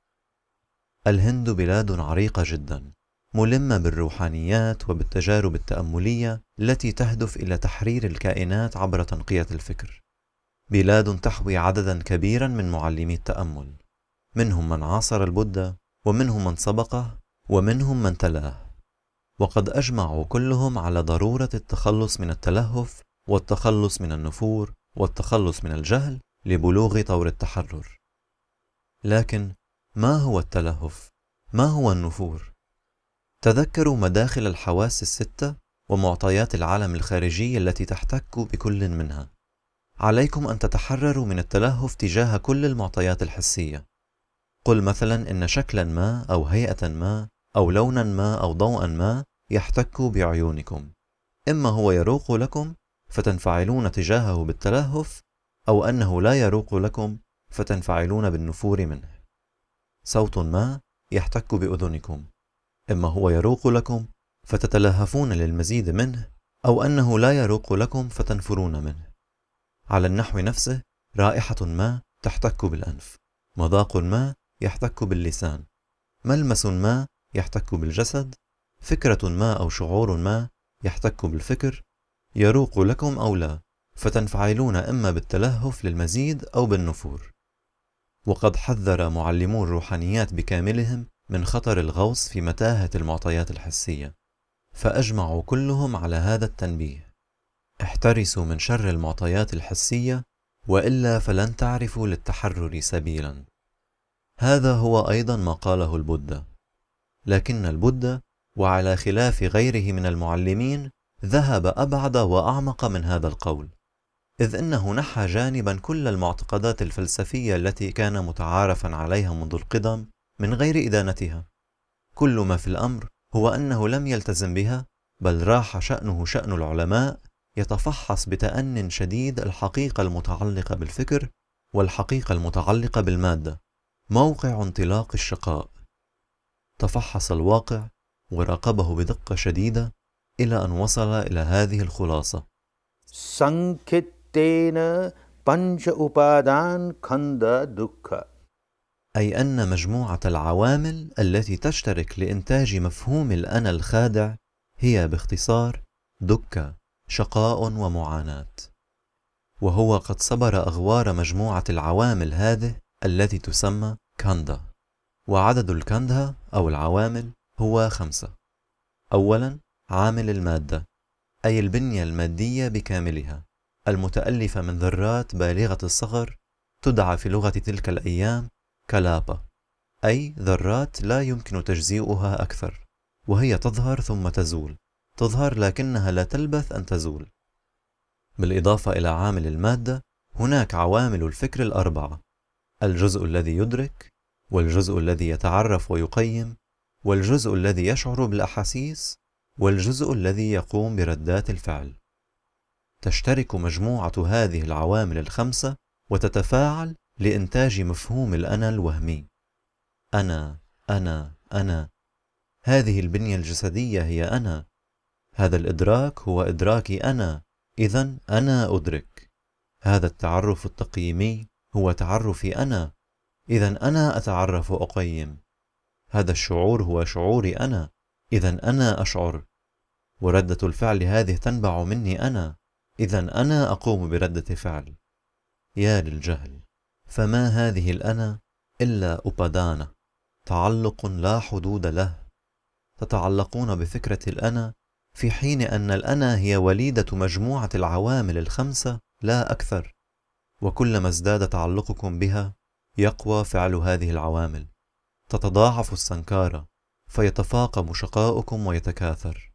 الهند بلاد عريقة جدا، ملمة بالروحانيات وبالتجارب التأملية التي تهدف إلى تحرير الكائنات عبر تنقية الفكر. بلاد تحوي عددا كبيرا من معلمي التأمل، منهم من عاصر البوذا، ومنهم من سبقه، ومنهم من تلاه، وقد أجمعوا كلهم على ضرورة التخلص من التلهف والتخلص من النفور والتخلص من الجهل لبلوغ طور التحرر. لكن ما هو التلهف؟ ما هو النفور؟ تذكروا مداخل الحواس الستة ومعطيات العالم الخارجي التي تحتك بكل منها. عليكم أن تتحرروا من التلهف تجاه كل المعطيات الحسية. قل مثلا إن شكلا ما أو هيئة ما أو لونا ما أو ضوءا ما يحتك بعيونكم، إما هو يروق لكم فتنفعلون تجاهه بالتلهف، أو أنه لا يروق لكم فتنفعلون بالنفور منه. صوت ما يحتك بأذنكم، إما هو يروق لكم فتتلهفون للمزيد منه، أو أنه لا يروق لكم فتنفرون منه. على النحو نفسه، رائحة ما تحتك بالأنف، مذاق ما يحتك باللسان، ملمس ما يحتك بالجسد، فكرة ما أو شعور ما يحتك بالفكر، يروق لكم أو لا فتنفعلون إما بالتلهف للمزيد أو بالنفور. وقد حذر معلمو الروحانيات بكاملهم من خطر الغوص في متاهة المعطيات الحسية، فأجمعوا كلهم على هذا التنبيه: احترسوا من شر المعطيات الحسية، وإلا فلن تعرفوا للتحرر سبيلا. هذا هو أيضا ما قاله البوذا. لكن البوذا، وعلى خلاف غيره من المعلمين، ذهب أبعد وأعمق من هذا القول، إذ إنه نحى جانبا كل المعتقدات الفلسفية التي كان متعارفا عليها منذ القدم من غير إدانتها. كل ما في الأمر هو أنه لم يلتزم بها، بل راح شأنه شأن العلماء، يتفحص بتأن شديد الحقيقة المتعلقة بالفكر والحقيقة المتعلقة بالمادة، موقع انطلاق الشقاء. تفحص الواقع وراقبه بدقة شديدة إلى أن وصل إلى هذه الخلاصة: سنكتين پنچ اپادان خند دکھ، أي أن مجموعة العوامل التي تشترك لإنتاج مفهوم الأنا الخادع هي باختصار دكة، شقاء ومعاناة. وهو قد صبر أغوار مجموعة العوامل هذه التي تسمى كاندا. وعدد الكاندها أو العوامل هو 5. أولا، عامل المادة، أي البنية المادية بكاملها، المتألفة من ذرات بالغة الصغر، تدعى في لغة تلك الأيام كلابا، أي ذرات لا يمكن تجزيئها أكثر، وهي تظهر ثم تزول، تظهر لكنها لا تلبث أن تزول. بالإضافة إلى عامل المادة، هناك عوامل الفكر 4: الجزء الذي يدرك، والجزء الذي يتعرف ويقيم، والجزء الذي يشعر بالأحاسيس، والجزء الذي يقوم بردات الفعل. تشترك مجموعة هذه العوامل 5 وتتفاعل لإنتاج مفهوم الأنا الوهمي. أنا أنا أنا، هذه البنية الجسدية هي أنا، هذا الإدراك هو إدراكي أنا، إذن أنا أدرك. هذا التعرف التقييمي هو تعرفي أنا، إذن أنا أتعرف وأقيم. هذا الشعور هو شعوري أنا، إذن أنا أشعر. وردة الفعل هذه تنبع مني أنا، إذن أنا أقوم بردة فعل. يا للجهل! فما هذه الأنا إلا أبادانة، تعلق لا حدود له. تتعلقون بفكرة الأنا في حين أن الأنا هي وليدة مجموعة العوامل 5 لا أكثر، وكلما ازداد تعلقكم بها يقوى فعل هذه العوامل، تتضاعف السنكارة، فيتفاقم شقاؤكم ويتكاثر.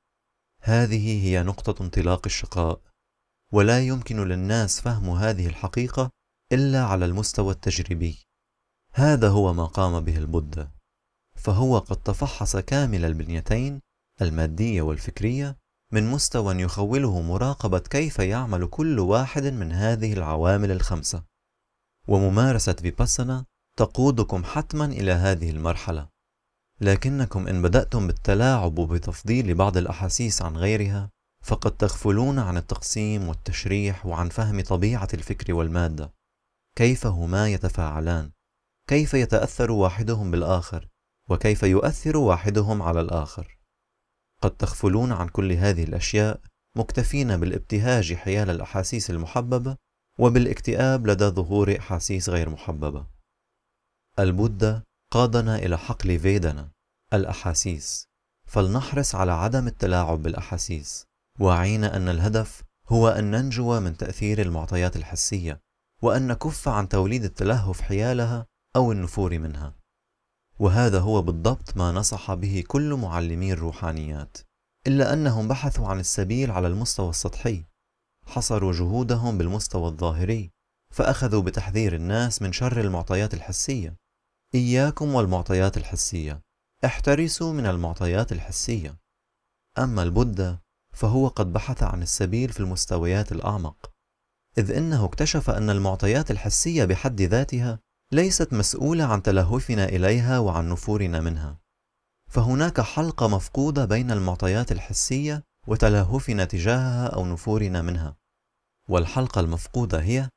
هذه هي نقطة انطلاق الشقاء، ولا يمكن للناس فهم هذه الحقيقة إلا على المستوى التجريبي. هذا هو ما قام به البوذا، فهو قد تفحص كامل البنيتين المادية والفكرية من مستوى يخوله مراقبة كيف يعمل كل واحد من هذه العوامل 5. وممارسة فيباسانا تقودكم حتما إلى هذه المرحلة. لكنكم إن بدأتم بالتلاعب بتفضيل بعض الأحاسيس عن غيرها، فقد تغفلون عن التقسيم والتشريح وعن فهم طبيعة الفكر والمادة. كيف هما يتفاعلان، كيف يتأثر واحدهم بالآخر، وكيف يؤثر واحدهم على الآخر. قد تغفلون عن كل هذه الأشياء مكتفين بالابتهاج حيال الأحاسيس المحببة وبالاكتئاب لدى ظهور أحاسيس غير محببة. البوذا قادنا إلى حقل فيدنا الأحاسيس، فلنحرص على عدم التلاعب بالأحاسيس، واعين أن الهدف هو أن ننجو من تأثير المعطيات الحسية، وأن نكف عن توليد التلهف حيالها أو النفور منها. وهذا هو بالضبط ما نصح به كل معلمي الروحانيات، إلا أنهم بحثوا عن السبيل على المستوى السطحي، حصروا جهودهم بالمستوى الظاهري، فأخذوا بتحذير الناس من شر المعطيات الحسية. إياكم والمعطيات الحسية، احترسوا من المعطيات الحسية. أما البوذا فهو قد بحث عن السبيل في المستويات الأعمق، إذ إنه اكتشف أن المعطيات الحسية بحد ذاتها ليست مسؤولة عن تلهفنا إليها وعن نفورنا منها، فهناك حلقة مفقودة بين المعطيات الحسية وتلهفنا تجاهها أو نفورنا منها، والحلقة المفقودة هي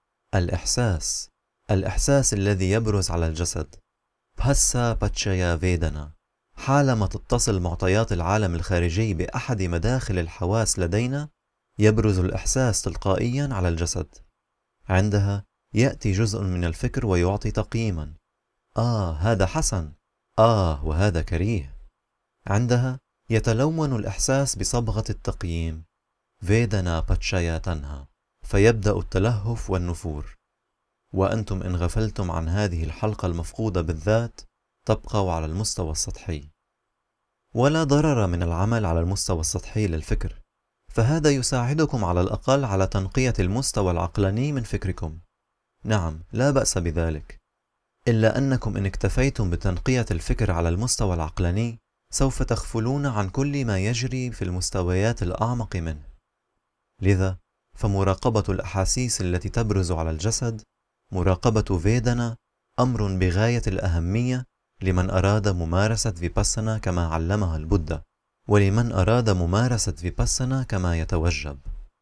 الإحساس الذي يبرز على الجسد. بهسا باتشايا فيدنا، حالما تتصل معطيات العالم الخارجي بأحد مداخل الحواس لدينا يبرز الإحساس تلقائيا على الجسد. عندها يأتي جزء من الفكر ويعطي تقييما، هذا حسن، وهذا كريه. عندها يتلون الإحساس بصبغة التقييم، فيدنا باتشايا تنها، فيبدأ التلهف والنفور. وأنتم إن غفلتم عن هذه الحلقة المفقودة بالذات تبقوا على المستوى السطحي. ولا ضرر من العمل على المستوى السطحي للفكر، فهذا يساعدكم على الأقل على تنقية المستوى العقلاني من فكركم. نعم، لا بأس بذلك، إلا أنكم إن اكتفيتم بتنقية الفكر على المستوى العقلاني سوف تغفلون عن كل ما يجري في المستويات الأعمق منه. لذا فمراقبة الأحاسيس التي تبرز على الجسد، مراقبة فيدنا، أمر بغاية الأهمية لمن أراد ممارسة فيباسانا كما علمها البوذا، ولمن أراد ممارسة فيباسانا كما يتوجب.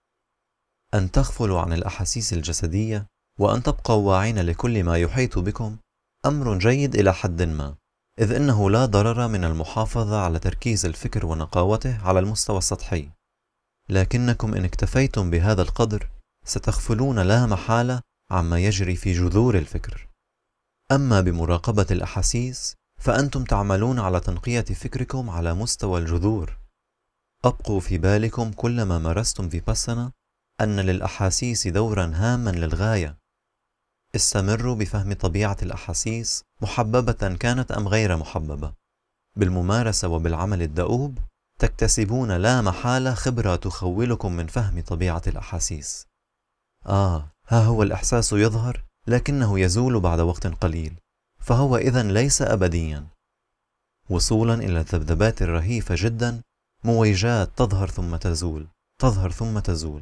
أن تغفلوا عن الأحاسيس الجسدية وأن تبقوا واعين لكل ما يحيط بكم أمر جيد إلى حد ما، إذ إنه لا ضرر من المحافظة على تركيز الفكر ونقاوته على المستوى السطحي. لكنكم إن اكتفيتم بهذا القدر ستغفلون لا محالة عما يجري في جذور الفكر. أما بمراقبة الأحاسيس فأنتم تعملون على تنقية فكركم على مستوى الجذور. أبقوا في بالكم كلما مارستم فيباسانا أن للأحاسيس دورا هاما للغاية. استمروا بفهم طبيعة الأحاسيس محببة كانت أم غير محببة. بالممارسة وبالعمل الدؤوب تكتسبون لا محالة خبرة تخولكم من فهم طبيعة الأحاسيس. ها هو الإحساس يظهر لكنه يزول بعد وقت قليل، فهو إذن ليس أبديا. وصولا إلى الذبذبات الرهيفة جدا، مويجات تظهر ثم تزول، تظهر ثم تزول.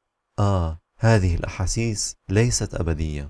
هذه الأحاسيس ليست أبدية.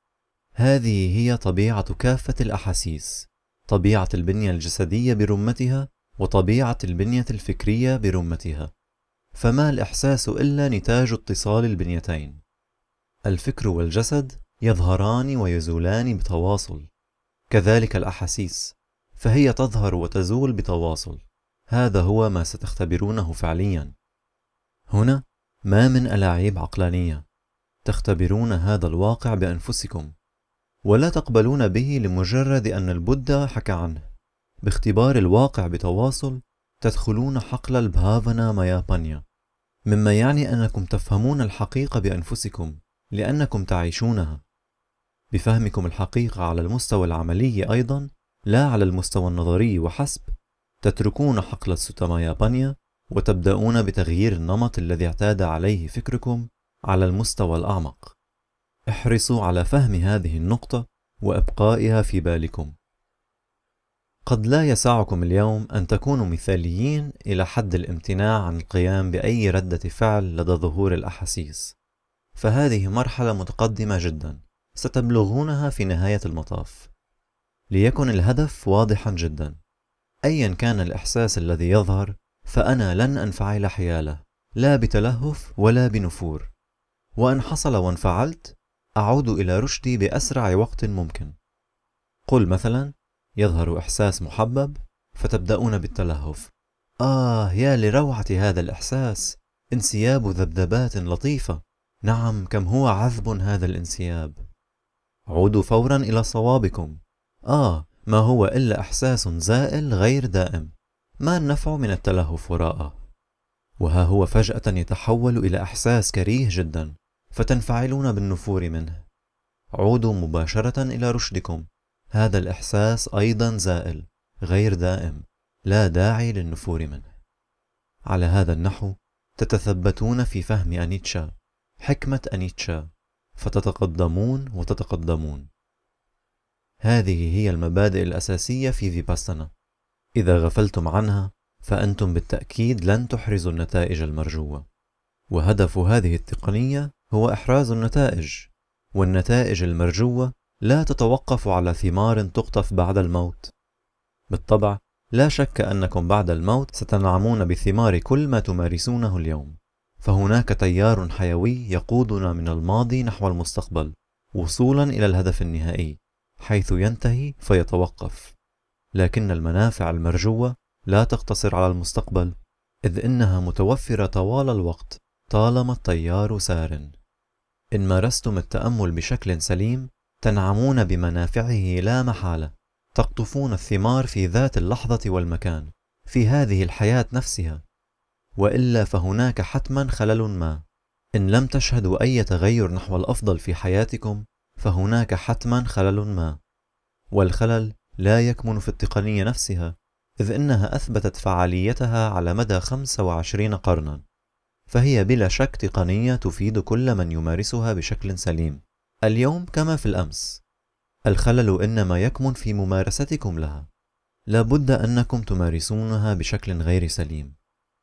هذه هي طبيعة كافة الأحاسيس، طبيعة البنية الجسدية برمتها وطبيعة البنية الفكرية برمتها. فما الإحساس إلا نتاج اتصال البنيتين. الفكر والجسد يظهران ويزولان بتواصل، كذلك الأحاسيس، فهي تظهر وتزول بتواصل. هذا هو ما ستختبرونه فعليا. هنا ما من ألاعيب عقلانية، تختبرون هذا الواقع بأنفسكم، ولا تقبلون به لمجرد أن البوذا حكى عنه. باختبار الواقع بتواصل تدخلون حقل البهافانا مايابانيا، مما يعني أنكم تفهمون الحقيقة بأنفسكم لأنكم تعيشونها. بفهمكم الحقيقة على المستوى العملي أيضا، لا على المستوى النظري وحسب، تتركون حقل السوتا مايابانيا وتبدأون بتغيير النمط الذي اعتاد عليه فكركم على المستوى الأعمق. احرصوا على فهم هذه النقطة وإبقائها في بالكم. قد لا يسعكم اليوم أن تكونوا مثاليين إلى حد الامتناع عن القيام بأي ردة فعل لدى ظهور الأحاسيس، فهذه مرحلة متقدمة جدا ستبلغونها في نهاية المطاف. ليكن الهدف واضحا جدا، أيا كان الإحساس الذي يظهر فأنا لن أنفعل حياله، لا بتلهف ولا بنفور. وإن حصل وانفعلت أعود إلى رشدي بأسرع وقت ممكن. قل مثلا: يظهر إحساس محبب، فتبدأون بالتلهف: يا لروعة هذا الإحساس، انسياب ذبذبات لطيفة، نعم كم هو عذب هذا الانسياب. عودوا فورا إلى صوابكم: ما هو إلا إحساس زائل غير دائم، ما النفع من التلهف وراءه؟ وها هو فجأة يتحول إلى إحساس كريه جدا، فتنفعلون بالنفور منه. عودوا مباشرة إلى رشدكم: هذا الإحساس أيضا زائل غير دائم، لا داعي للنفور منه. على هذا النحو تتثبتون في فهم أنيتشا، حكمة أنيتشا، فتتقدمون وتتقدمون. هذه هي المبادئ الأساسية في فيباسانا. إذا غفلتم عنها فأنتم بالتأكيد لن تحرزوا النتائج المرجوة. وهدف هذه التقنية هو إحراز النتائج، والنتائج المرجوة لا تتوقف على ثمار تقطف بعد الموت. بالطبع لا شك أنكم بعد الموت ستنعمون بثمار كل ما تمارسونه اليوم، فهناك تيار حيوي يقودنا من الماضي نحو المستقبل وصولا إلى الهدف النهائي، حيث ينتهي فيتوقف. لكن المنافع المرجوة لا تقتصر على المستقبل، إذ إنها متوفرة طوال الوقت طالما التيار سار. إن مارستم التأمل بشكل سليم تنعمون بمنافعه لا محالة، تقطفون الثمار في ذات اللحظة والمكان، في هذه الحياة نفسها. وإلا فهناك حتما خلل ما. إن لم تشهدوا أي تغير نحو الأفضل في حياتكم فهناك حتما خلل ما، والخلل لا يكمن في التقنية نفسها، إذ إنها أثبتت فعاليتها على مدى 25 قرنا، فهي بلا شك تقنية تفيد كل من يمارسها بشكل سليم، اليوم كما في الأمس. الخلل إنما يكمن في ممارستكم لها. لا بد أنكم تمارسونها بشكل غير سليم.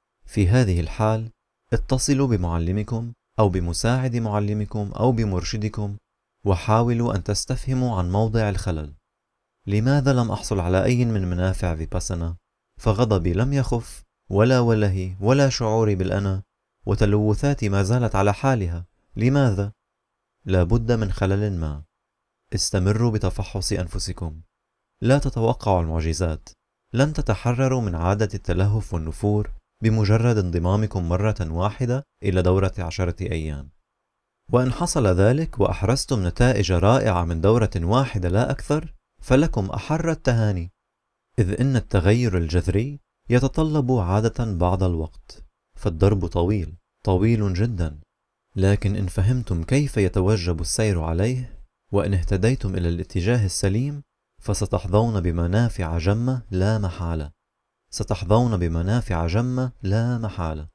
في هذه الحال اتصلوا بمعلمكم أو بمساعد معلمكم أو بمرشدكم وحاولوا أن تستفهموا عن موضع الخلل. لماذا لم أحصل على أي من منافع فيباسانا؟ فغضبي لم يخف، ولا ولهي، ولا شعوري بالأنا، وتلوثاتي ما زالت على حالها. لماذا؟ لا بد من خلل ما. استمروا بتفحص أنفسكم. لا تتوقعوا المعجزات. لن تتحرروا من عادة التلهف والنفور بمجرد انضمامكم مرة واحدة إلى دورة 10 أيام. وإن حصل ذلك وأحرزتم نتائج رائعة من دورة واحدة لا أكثر، فلكم أحر التهاني، إذ إن التغير الجذري يتطلب عادة بعض الوقت، فالدرب طويل، طويل جدا. لكن إن فهمتم كيف يتوجب السير عليه، وإن اهتديتم إلى الاتجاه السليم، فستحظون بمنافع جمة لا محالة. ستحظون بمنافع جمة لا محالة.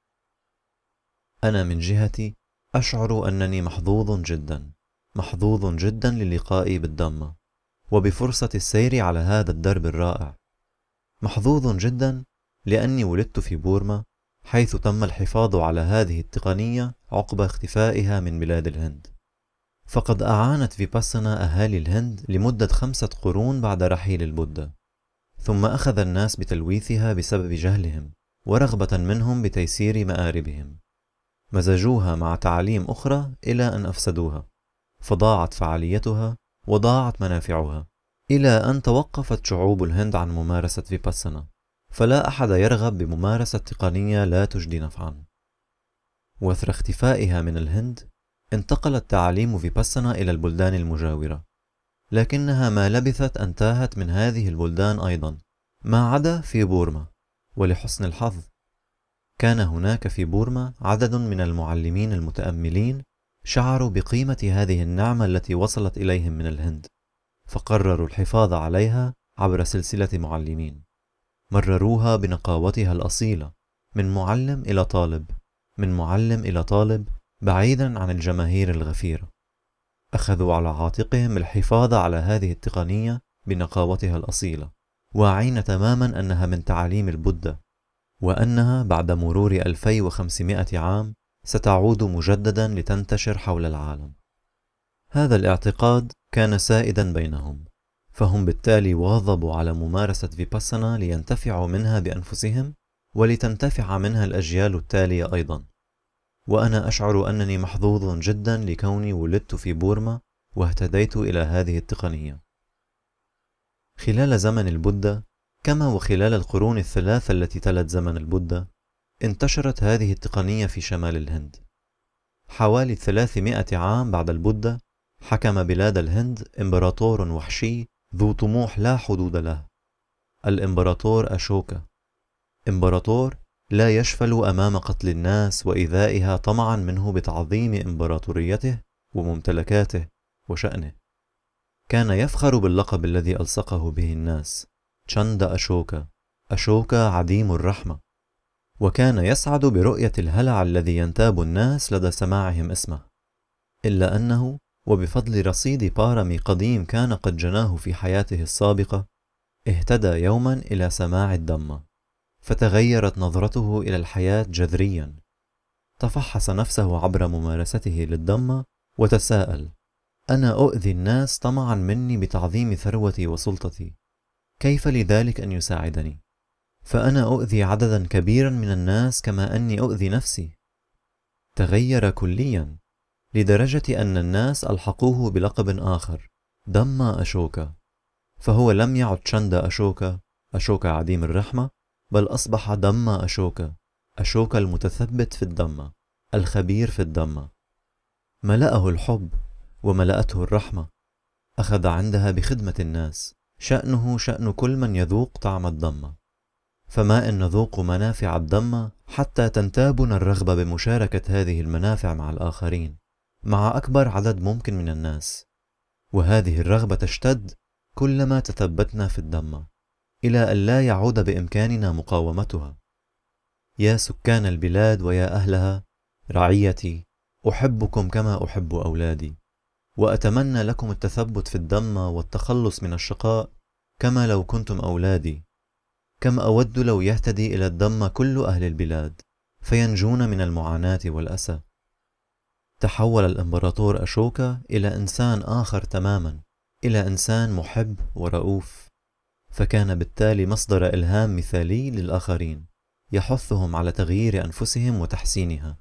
أنا من جهتي أشعر أنني محظوظ جدا، محظوظ جدا للقائي بالدمة وبفرصة السير على هذا الدرب الرائع. محظوظ جدا لأني ولدت في بورما، حيث تم الحفاظ على هذه التقنية عقب اختفائها من بلاد الهند. فقد أعانت فيباسانا أهالي الهند لمدة 5 قرون بعد رحيل البوذا، ثم أخذ الناس بتلويثها بسبب جهلهم ورغبة منهم بتيسير مآربهم. مزجوها مع تعاليم أخرى إلى أن أفسدوها، فضاعت فعاليتها وضاعت منافعها، إلى أن توقفت شعوب الهند عن ممارسة فيباسانا، فلا أحد يرغب بممارسة تقنية لا تجدي نفعا. وإثر اختفائها من الهند انتقلت تعاليم فيباسانا إلى البلدان المجاورة، لكنها ما لبثت أن تاهت من هذه البلدان أيضا، ما عدا في بورما. ولحسن الحظ كان هناك في بورما عدد من المعلمين المتأملين شعروا بقيمة هذه النعمة التي وصلت إليهم من الهند، فقرروا الحفاظ عليها عبر سلسلة معلمين مرروها بنقاوتها الأصيلة، من معلم إلى طالب، من معلم إلى طالب، بعيدا عن الجماهير الغفيرة. أخذوا على عاتقهم الحفاظ على هذه التقنية بنقاوتها الأصيلة، واعين تماما أنها من تعاليم البوذا، وأنها بعد مرور 2500 عام ستعود مجددا لتنتشر حول العالم. هذا الاعتقاد كان سائدا بينهم، فهم بالتالي واظبوا على ممارسة فيباسانا لينتفعوا منها بأنفسهم ولتنتفع منها الأجيال التالية أيضا. وأنا أشعر أنني محظوظ جدا لكوني ولدت في بورما واهتديت إلى هذه التقنية. خلال زمن البوذا، كما وخلال القرون الثلاثة التي تلت زمن البوذا، انتشرت هذه التقنية في شمال الهند. حوالي 300 عام بعد البوذا، حكم بلاد الهند إمبراطور وحشي ذو طموح لا حدود له، الإمبراطور أشوكا. إمبراطور لا يشفل أمام قتل الناس وإيذائها طمعا منه بتعظيم إمبراطوريته وممتلكاته وشأنه. كان يفخر باللقب الذي ألصقه به الناس، تشاندا أشوكا، أشوكا عديم الرحمة، وكان يسعد برؤية الهلع الذي ينتاب الناس لدى سماعهم اسمه. إلا أنه وبفضل رصيد بارمي قديم كان قد جناه في حياته السابقة، اهتدى يوما إلى سماع الدمة، فتغيرت نظرته إلى الحياة جذريا. تفحص نفسه عبر ممارسته للدمة وتساءل: أنا أؤذي الناس طمعا مني بتعظيم ثروتي وسلطتي، كيف لذلك أن يساعدني؟ فأنا أؤذي عددا كبيرا من الناس كما أني أؤذي نفسي. تغير كليا، لدرجة أن الناس ألحقوه بلقب آخر، دمة أشوكا. فهو لم يعد تشاندا أشوكا، أشوكا عديم الرحمة، بل أصبح دمة أشوكا، أشوكا المتثبت في الدمة، الخبير في الدمة. ملأه الحب وملأته الرحمة، أخذ عندها بخدمة الناس، شأنه شأن كل من يذوق طعم الدمة. فما إن نذوق منافع الدمة حتى تنتابنا الرغبة بمشاركة هذه المنافع مع الآخرين، مع أكبر عدد ممكن من الناس. وهذه الرغبة تشتد كلما تثبتنا في الدمة، إلى أن لا يعود بإمكاننا مقاومتها. يا سكان البلاد ويا أهلها، رعيتي، أحبكم كما أحب أولادي، وأتمنى لكم التثبت في الدمة والتخلص من الشقاء كما لو كنتم أولادي. كم أود لو يهتدي إلى الدمة كل أهل البلاد، فينجون من المعاناة والأسى. تحول الإمبراطور أشوكا إلى إنسان آخر تماما، إلى إنسان محب ورؤوف، فكان بالتالي مصدر إلهام مثالي للآخرين، يحثهم على تغيير أنفسهم وتحسينها.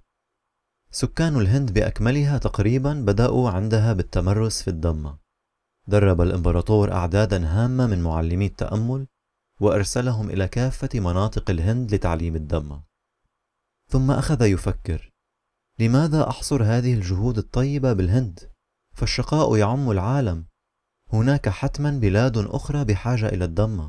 سكان الهند بأكملها تقريبا بدأوا عندها بالتمرس في الدمة. درب الإمبراطور أعدادا هامة من معلمي التأمل، وأرسلهم إلى كافة مناطق الهند لتعليم الدمة. ثم أخذ يفكر: لماذا أحصر هذه الجهود الطيبة بالهند؟ فالشقاء يعم العالم، هناك حتما بلاد أخرى بحاجة إلى الدمة.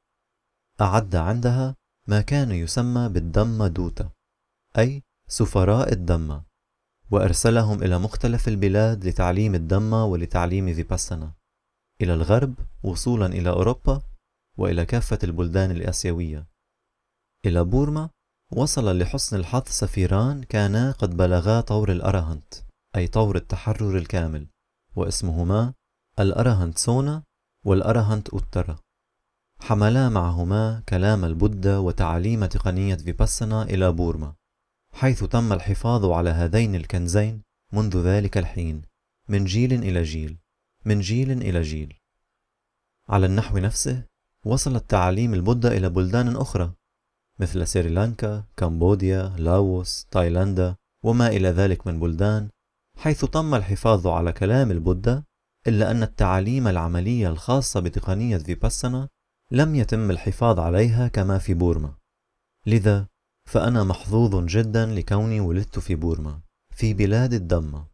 أعد عندها ما كان يسمى بالدمة دوتا، أي سفراء الدمة، وأرسلهم إلى مختلف البلاد لتعليم الدمة ولتعليم فيباسانا، إلى الغرب وصولا إلى أوروبا وإلى كافة البلدان الآسيوية. إلى بورما وصل لحسن الحظ سفيران كانا قد بلغا طور الأرهنت، أي طور التحرر الكامل، واسمهما الأرهنت سونا والأرهنت أوترا. حملا معهما كلام البوذا وتعاليم تقنية فيباسانا إلى بورما، حيث تم الحفاظ على هذين الكنزين منذ ذلك الحين، من جيل إلى جيل، من جيل إلى جيل. على النحو نفسه وصلت تعاليم البوذا إلى بلدان أخرى مثل سريلانكا، كمبوديا، لاوس، تايلاندا وما إلى ذلك من بلدان، حيث تم الحفاظ على كلام البوذا، إلا أن التعاليم العملية الخاصة بتقنية فيباسانا لم يتم الحفاظ عليها كما في بورما. لذا فأنا محظوظ جدا لكوني ولدت في بورما، في بلاد الدمة.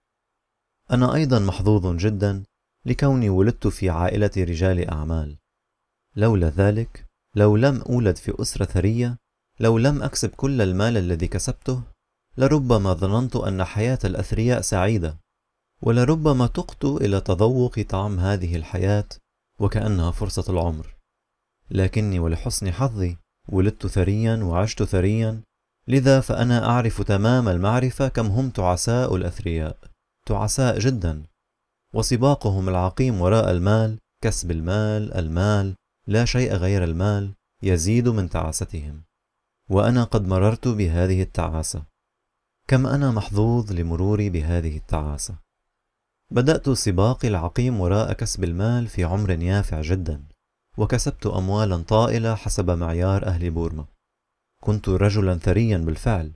أنا أيضا محظوظ جدا لكوني ولدت في عائلة رجال أعمال. لولا ذلك، لو لم أولد في أسرة ثرية، لو لم أكسب كل المال الذي كسبته، لربما ظننت أن حياة الأثرياء سعيدة، ولربما تقت إلى تذوق طعم هذه الحياة وكأنها فرصة العمر. لكني ولحسن حظي ولدت ثريا وعشت ثريا، لذا فأنا أعرف تمام المعرفة كم هم تعساء الأثرياء، تعساء جدا، وسباقهم العقيم وراء المال، كسب المال، المال، لا شيء غير المال، يزيد من تعاستهم. وأنا قد مررت بهذه التعاسة، كم أنا محظوظ لمروري بهذه التعاسة. بدأت سباقي العقيم وراء كسب المال في عمر يافع جدا، وكسبت أموالا طائلة حسب معيار أهل بورما. كنت رجلا ثريا بالفعل،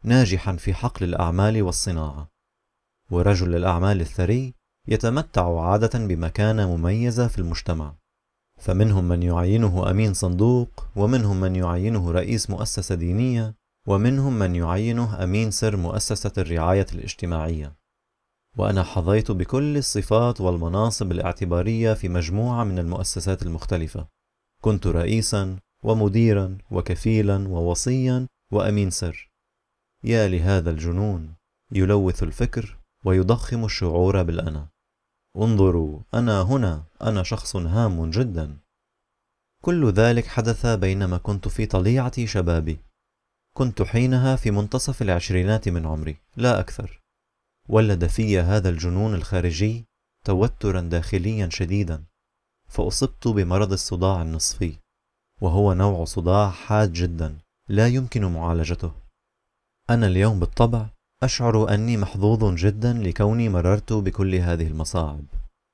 ناجحا في حقل الأعمال والصناعة. ورجل الأعمال الثري يتمتع عادة بمكانة مميزة في المجتمع، فمنهم من يعينه أمين صندوق، ومنهم من يعينه رئيس مؤسسة دينية، ومنهم من يعينه أمين سر مؤسسة الرعاية الاجتماعية. وأنا حظيت بكل الصفات والمناصب الاعتبارية في مجموعة من المؤسسات المختلفة. كنت رئيسا ومديرا وكفيلا ووصيا وأمين سر. يا لهذا الجنون، يلوث الفكر ويضخم الشعور بالأنا. انظروا، أنا هنا، أنا شخص هام جدا. كل ذلك حدث بينما كنت في طليعة شبابي. كنت حينها في منتصف العشرينات من عمري، لا أكثر. ولد في هذا الجنون الخارجي توترا داخليا شديدا، فأصبت بمرض الصداع النصفي، وهو نوع صداع حاد جدا لا يمكن معالجته. أنا اليوم بالطبع أشعر أني محظوظ جدا لكوني مررت بكل هذه المصاعب.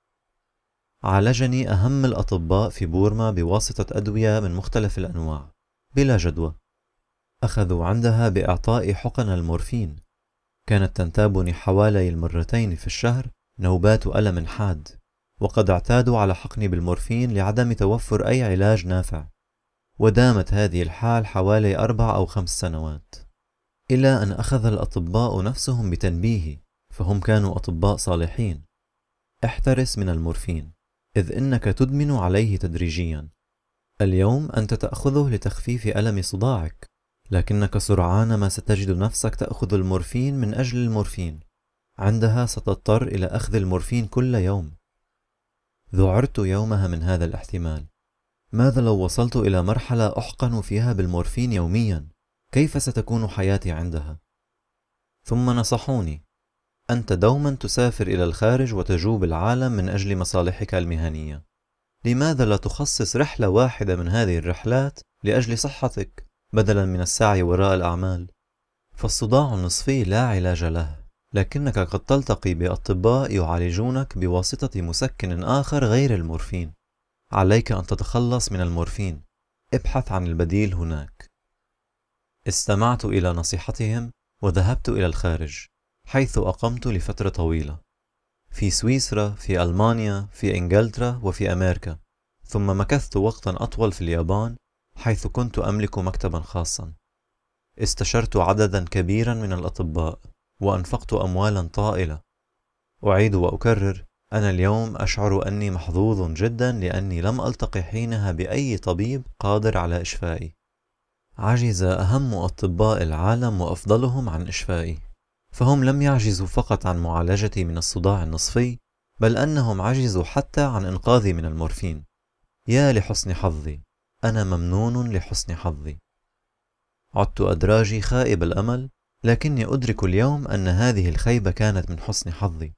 عالجني أهم الأطباء في بورما بواسطة أدوية من مختلف الأنواع بلا جدوى. أخذوا عندها بإعطاء حقن المورفين. كانت تنتابني حوالي المرتين في الشهر نوبات ألم حاد، وقد اعتادوا على حقني بالمورفين لعدم توفر أي علاج نافع. ودامت هذه الحال حوالي 4 أو 5 سنوات، إلى أن أخذ الأطباء نفسهم بتنبيهي، فهم كانوا أطباء صالحين: احترس من المورفين، إذ إنك تدمن عليه تدريجيا. اليوم أنت تأخذه لتخفيف ألم صداعك، لكنك سرعان ما ستجد نفسك تأخذ المورفين من أجل المورفين. عندها ستضطر إلى أخذ المورفين كل يوم. ذعرت يومها من هذا الاحتمال. ماذا لو وصلت إلى مرحلة أحقن فيها بالمورفين يوميا؟ كيف ستكون حياتي عندها؟ ثم نصحوني: أنت دوما تسافر إلى الخارج وتجوب العالم من أجل مصالحك المهنية. لماذا لا تخصص رحلة واحدة من هذه الرحلات لأجل صحتك بدلا من السعي وراء الأعمال؟ فالصداع النصفي لا علاج له، لكنك قد تلتقي بأطباء يعالجونك بواسطة مسكن آخر غير المورفين. عليك أن تتخلص من المورفين. ابحث عن البديل هناك. استمعت إلى نصيحتهم وذهبت إلى الخارج، حيث أقمت لفترة طويلة في سويسرا، في ألمانيا، في إنجلترا، وفي أمريكا. ثم مكثت وقتا أطول في اليابان، حيث كنت أملك مكتبا خاصا. استشرت عددا كبيرا من الأطباء وأنفقت أموالا طائلة. أعيد وأكرر، أنا اليوم أشعر أني محظوظ جدا لأني لم ألتقي حينها بأي طبيب قادر على إشفائي. عجز أهم أطباء العالم وأفضلهم عن إشفائي، فهم لم يعجزوا فقط عن معالجتي من الصداع النصفي، بل أنهم عجزوا حتى عن إنقاذي من المورفين. يا لحسن حظي، أنا ممنون لحسن حظي. عدت أدراجي خائب الأمل، لكني أدرك اليوم أن هذه الخيبة كانت من حسن حظي.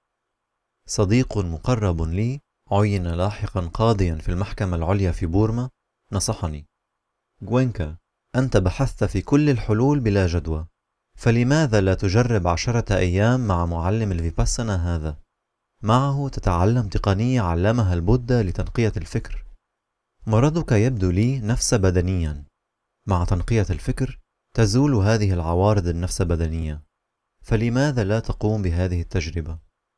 صديق مقرب لي عين لاحقا قاضيا في المحكمة العليا في بورما نصحني: غوينكا، أنت بحثت في كل الحلول بلا جدوى، فلماذا لا تجرب 10 أيام مع معلم الفيباسانا هذا؟ معه تتعلم تقنية علمها البوذا لتنقية الفكر. مرضك يبدو لي نفس بدنيا. مع تنقية الفكر تزول هذه العوارض النفس بدنية، فلماذا لا تقوم بهذه التجربة؟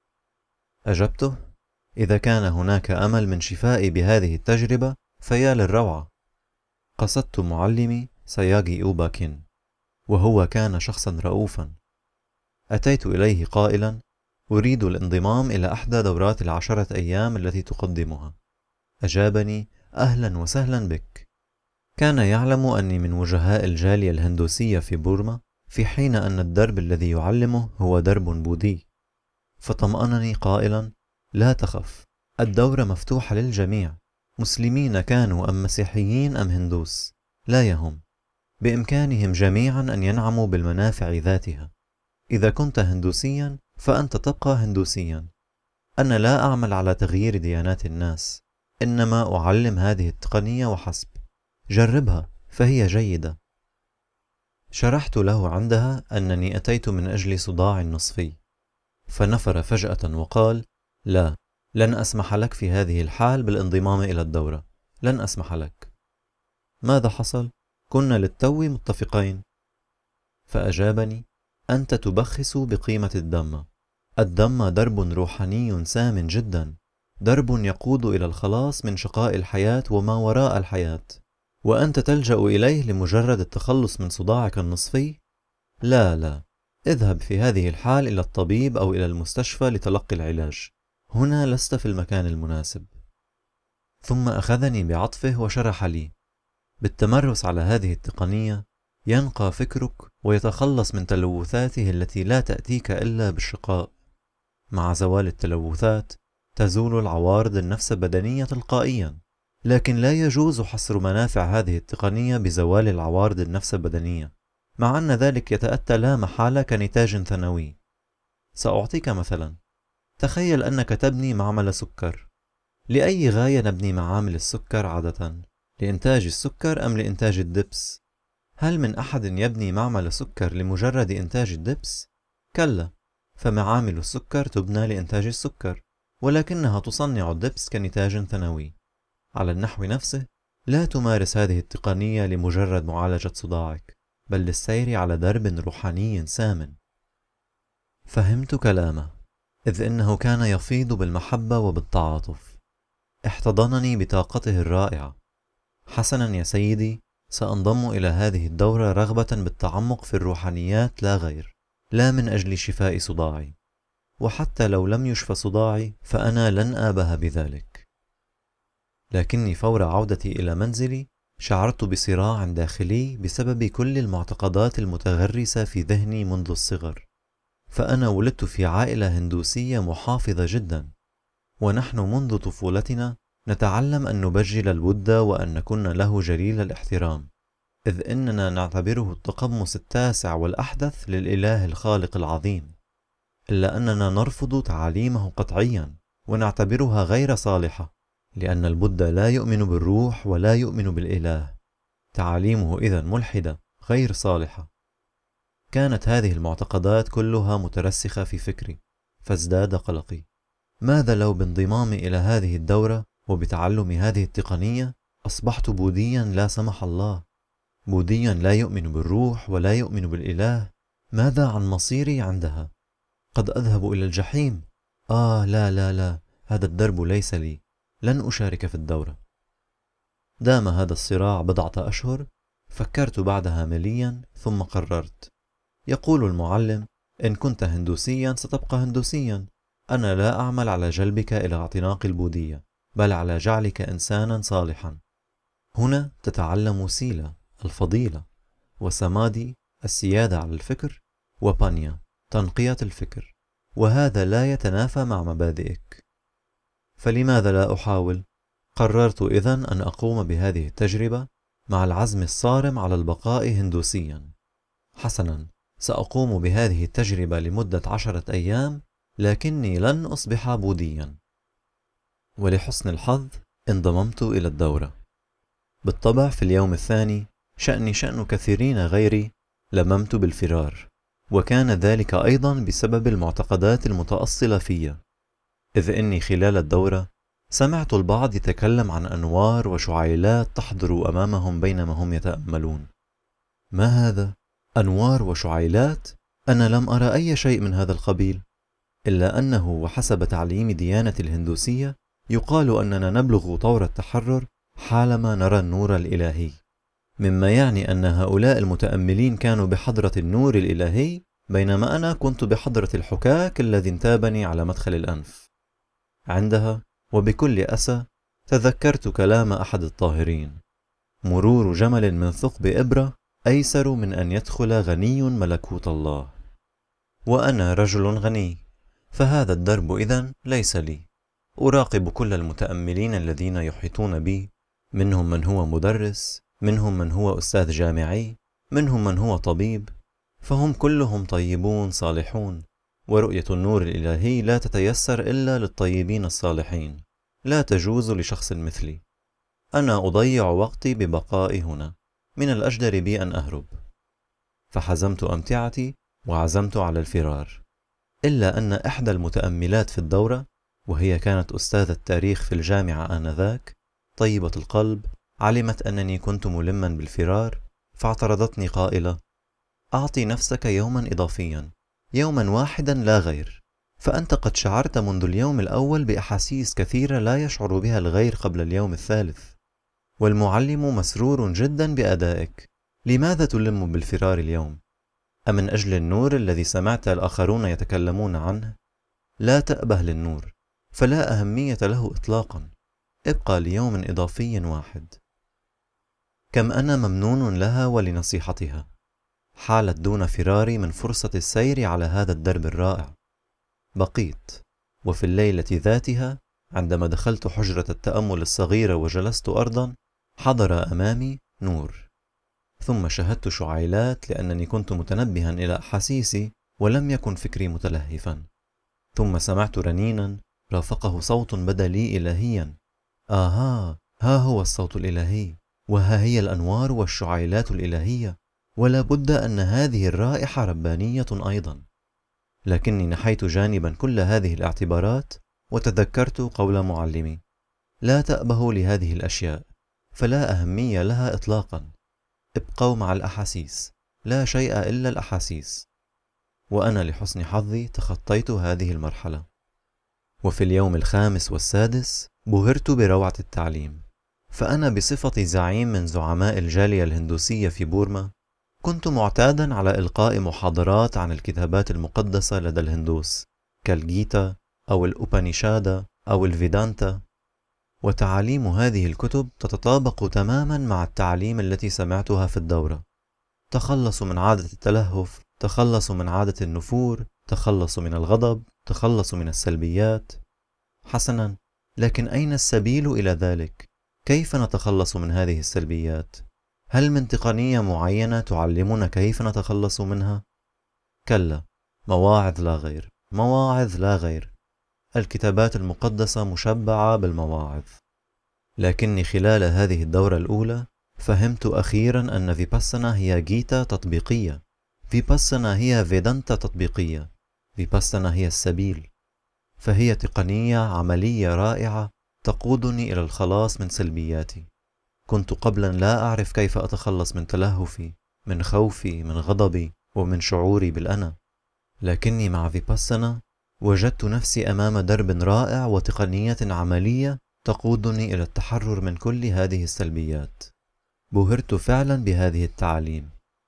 أجبته: إذا كان هناك أمل من شفائي بهذه التجربة فيا للروعة. قصدت معلمي سياغي أوباكين، وهو كان شخصا رؤوفا. أتيت إليه قائلا: أريد الانضمام إلى إحدى دورات 10 أيام التي تقدمها. أجابني: أهلا وسهلا بك. كان يعلم أني من وجهاء الجالية الهندوسية في بورما، في حين أن الدرب الذي يعلمه هو درب بوذي، فطمأنني قائلا: لا تخف، الدورة مفتوحة للجميع، مسلمين كانوا أم مسيحيين أم هندوس، لا يهم، بإمكانهم جميعا أن ينعموا بالمنافع ذاتها. إذا كنت هندوسيا فأنت تبقى هندوسيا. أنا لا أعمل على تغيير ديانات الناس، إنما أعلم هذه التقنية وحسب. جربها فهي جيدة. شرحت له عندها أنني أتيت من أجل صداع نصفي، فنفر فجأة وقال: لا، لن أسمح لك في هذه الحال بالانضمام إلى الدورة، لن أسمح لك. ماذا حصل؟ كنا للتو متفقين. فأجابني: أنت تبخس بقيمة الدم. الدم درب روحاني سام جدا، درب يقود إلى الخلاص من شقاء الحياة وما وراء الحياة، وأنت تلجأ إليه لمجرد التخلص من صداعك النصفي؟ لا لا، اذهب في هذه الحال إلى الطبيب أو إلى المستشفى لتلقي العلاج. هنا لست في المكان المناسب. ثم أخذني بعطفه وشرح لي: بالتمرس على هذه التقنية ينقى فكرك ويتخلص من تلوثاته التي لا تأتيك إلا بالشقاء. مع زوال التلوثات تزول العوارض النفس بدنية تلقائيا، لكن لا يجوز حصر منافع هذه التقنية بزوال العوارض النفس بدنية، مع أن ذلك يتأتى لا محالة كنتاج ثانوي. سأعطيك مثلا. تخيل أنك تبني معمل سكر. لأي غاية نبني معامل السكر عادة؟ لإنتاج السكر أم لإنتاج الدبس؟ هل من أحد يبني معمل سكر لمجرد إنتاج الدبس؟ كلا، فمعامل السكر تبنى لإنتاج السكر، ولكنها تصنع الدبس كنتاج ثانوي. على النحو نفسه، لا تمارس هذه التقنية لمجرد معالجة صداعك، بل للسير على درب روحاني سام. فهمت كلامه، إذ إنه كان يفيض بالمحبة وبالتعاطف. احتضنني بطاقته الرائعة. حسنا يا سيدي، سأنضم إلى هذه الدورة رغبة بالتعمق في الروحانيات لا غير، لا من أجل شفاء صداعي، وحتى لو لم يشفى صداعي فأنا لن آبه بذلك. لكني فور عودتي إلى منزلي شعرت بصراع داخلي بسبب كل المعتقدات المتغرسة في ذهني منذ الصغر. فأنا ولدت في عائلة هندوسية محافظة جدا، ونحن منذ طفولتنا نتعلم أن نبجل البوذا وأن نكون له جليل الاحترام، إذ إننا نعتبره التقمص التاسع والأحدث للإله الخالق العظيم، إلا أننا نرفض تعاليمه قطعيا ونعتبرها غير صالحة، لأن البوذا لا يؤمن بالروح ولا يؤمن بالإله. تعاليمه إذن ملحدة غير صالحة. كانت هذه المعتقدات كلها مترسخة في فكري، فازداد قلقي. ماذا لو بانضمامي إلى هذه الدورة وبتعلم هذه التقنية أصبحت بوذيا لا سمح الله، بوذيا لا يؤمن بالروح ولا يؤمن بالإله؟ ماذا عن مصيري عندها؟ قد أذهب إلى الجحيم. لا لا لا، هذا الدرب ليس لي، لن أشارك في الدورة. دام هذا الصراع بضعة أشهر، فكرت بعدها مليا ثم قررت. يقول المعلم: إن كنت هندوسيا ستبقى هندوسيا. أنا لا أعمل على جلبك إلى اعتناق البوذية، بل على جعلك إنسانا صالحا. هنا تتعلم سيلا الفضيلة، وسمادي السيادة على الفكر، وبانيا تنقية الفكر، وهذا لا يتنافى مع مبادئك. فلماذا لا أحاول؟ قررت إذن أن أقوم بهذه التجربة مع العزم الصارم على البقاء هندوسيا. حسنا، سأقوم بهذه التجربة لمدة 10 أيام، لكني لن أصبح بوذيا. ولحسن الحظ انضممت إلى الدورة. بالطبع في اليوم الثاني شأني شأن كثيرين غيري، لممت بالفرار، وكان ذلك أيضا بسبب المعتقدات المتأصلة في، إذ إني خلال الدورة سمعت البعض يتكلم عن أنوار وشعيلات تحضر أمامهم بينما هم يتأملون. ما هذا؟ أنوار وشعيلات؟ أنا لم أرى أي شيء من هذا القبيل، إلا أنه وحسب تعليم ديانة الهندوسية يقال أننا نبلغ طور التحرر حالما نرى النور الإلهي، مما يعني أن هؤلاء المتأملين كانوا بحضرة النور الإلهي، بينما أنا كنت بحضرة الحكاك الذي انتابني على مدخل الأنف. عندها وبكل أسى تذكرت كلام أحد الطاهرين: مرور جمل من ثقب إبرة أيسر من أن يدخل غني ملكوت الله. وأنا رجل غني، فهذا الدرب إذن ليس لي. أراقب كل المتأملين الذين يحيطون بي، منهم من هو مدرس، منهم من هو أستاذ جامعي، منهم من هو طبيب، فهم كلهم طيبون صالحون، ورؤية النور الإلهي لا تتيسر إلا للطيبين الصالحين، لا تجوز لشخص مثلي. أنا أضيع وقتي ببقائي هنا، من الأجدر بي أن أهرب. فحزمت أمتعتي وعزمت على الفرار، إلا أن إحدى المتأملات في الدورة، وهي كانت أستاذة تاريخ في الجامعة آنذاك، طيبة القلب، علمت أنني كنت ملما بالفرار، فاعترضتني قائلة: أعطي نفسك يوما إضافيا، يوما واحدا لا غير، فأنت قد شعرت منذ اليوم الأول بأحاسيس كثيرة لا يشعر بها الغير قبل اليوم الثالث، والمعلم مسرور جدا بأدائك. لماذا تلم بالفرار اليوم؟ أمن أجل النور الذي سمعت الآخرون يتكلمون عنه؟ لا تأبه للنور، فلا أهمية له إطلاقا. ابقى ليوم إضافي واحد. كم أنا ممنون لها ولنصيحتها، حالت دون فراري من فرصة السير على هذا الدرب الرائع. بقيت، وفي الليلة ذاتها عندما دخلت حجرة التأمل الصغيرة وجلست أرضا، حضر أمامي نور، ثم شاهدت شعيلات لأنني كنت متنبها إلى أحاسيسي ولم يكن فكري متلهفا. ثم سمعت رنينا رافقه صوت بدا لي إلهيا. ها هو الصوت الإلهي، وها هي الأنوار والشعيلات الإلهية، ولا بد أن هذه الرائحة ربانية أيضا. لكني نحيت جانبا كل هذه الاعتبارات وتذكرت قول معلمي: لا تأبهوا لهذه الأشياء، فلا أهمية لها إطلاقا. ابقوا مع الأحاسيس، لا شيء إلا الأحاسيس. وأنا لحسن حظي تخطيت هذه المرحلة. وفي اليوم الخامس والسادس بهرت بروعة التعليم، فأنا بصفتي زعيم من زعماء الجالية الهندوسية في بورما كنت معتادا على إلقاء محاضرات عن الكتابات المقدسة لدى الهندوس كالجيتا أو الأوبانيشادا أو الفيدانتا، وتعاليم هذه الكتب تتطابق تماما مع التعاليم التي سمعتها في الدورة. تخلصوا من عادة التلهف، تخلصوا من عادة النفور، تخلصوا من الغضب، تخلصوا من السلبيات. حسنا، لكن أين السبيل إلى ذلك؟ كيف نتخلص من هذه السلبيات؟ هل من تقنية معينة تعلمنا كيف نتخلص منها؟ كلا، مواعظ لا غير، مواعظ لا غير. الكتابات المقدسة مشبعة بالمواعظ. لكني خلال هذه الدورة الأولى فهمت أخيرا أن فيباسانا هي جيتا تطبيقية، فيباسانا هي فيدانتا تطبيقية، فيباسانا هي السبيل. فهي تقنية عملية رائعة تقودني إلى الخلاص من سلبياتي. كنت قبلا لا أعرف كيف أتخلص من تلهفي، من خوفي، من غضبي، ومن شعوري بالأنا. لكني مع فيباسانا وجدت نفسي أمام درب رائع وتقنية عملية تقودني إلى التحرر من كل هذه السلبيات. بهرت فعلا بهذه التعاليم.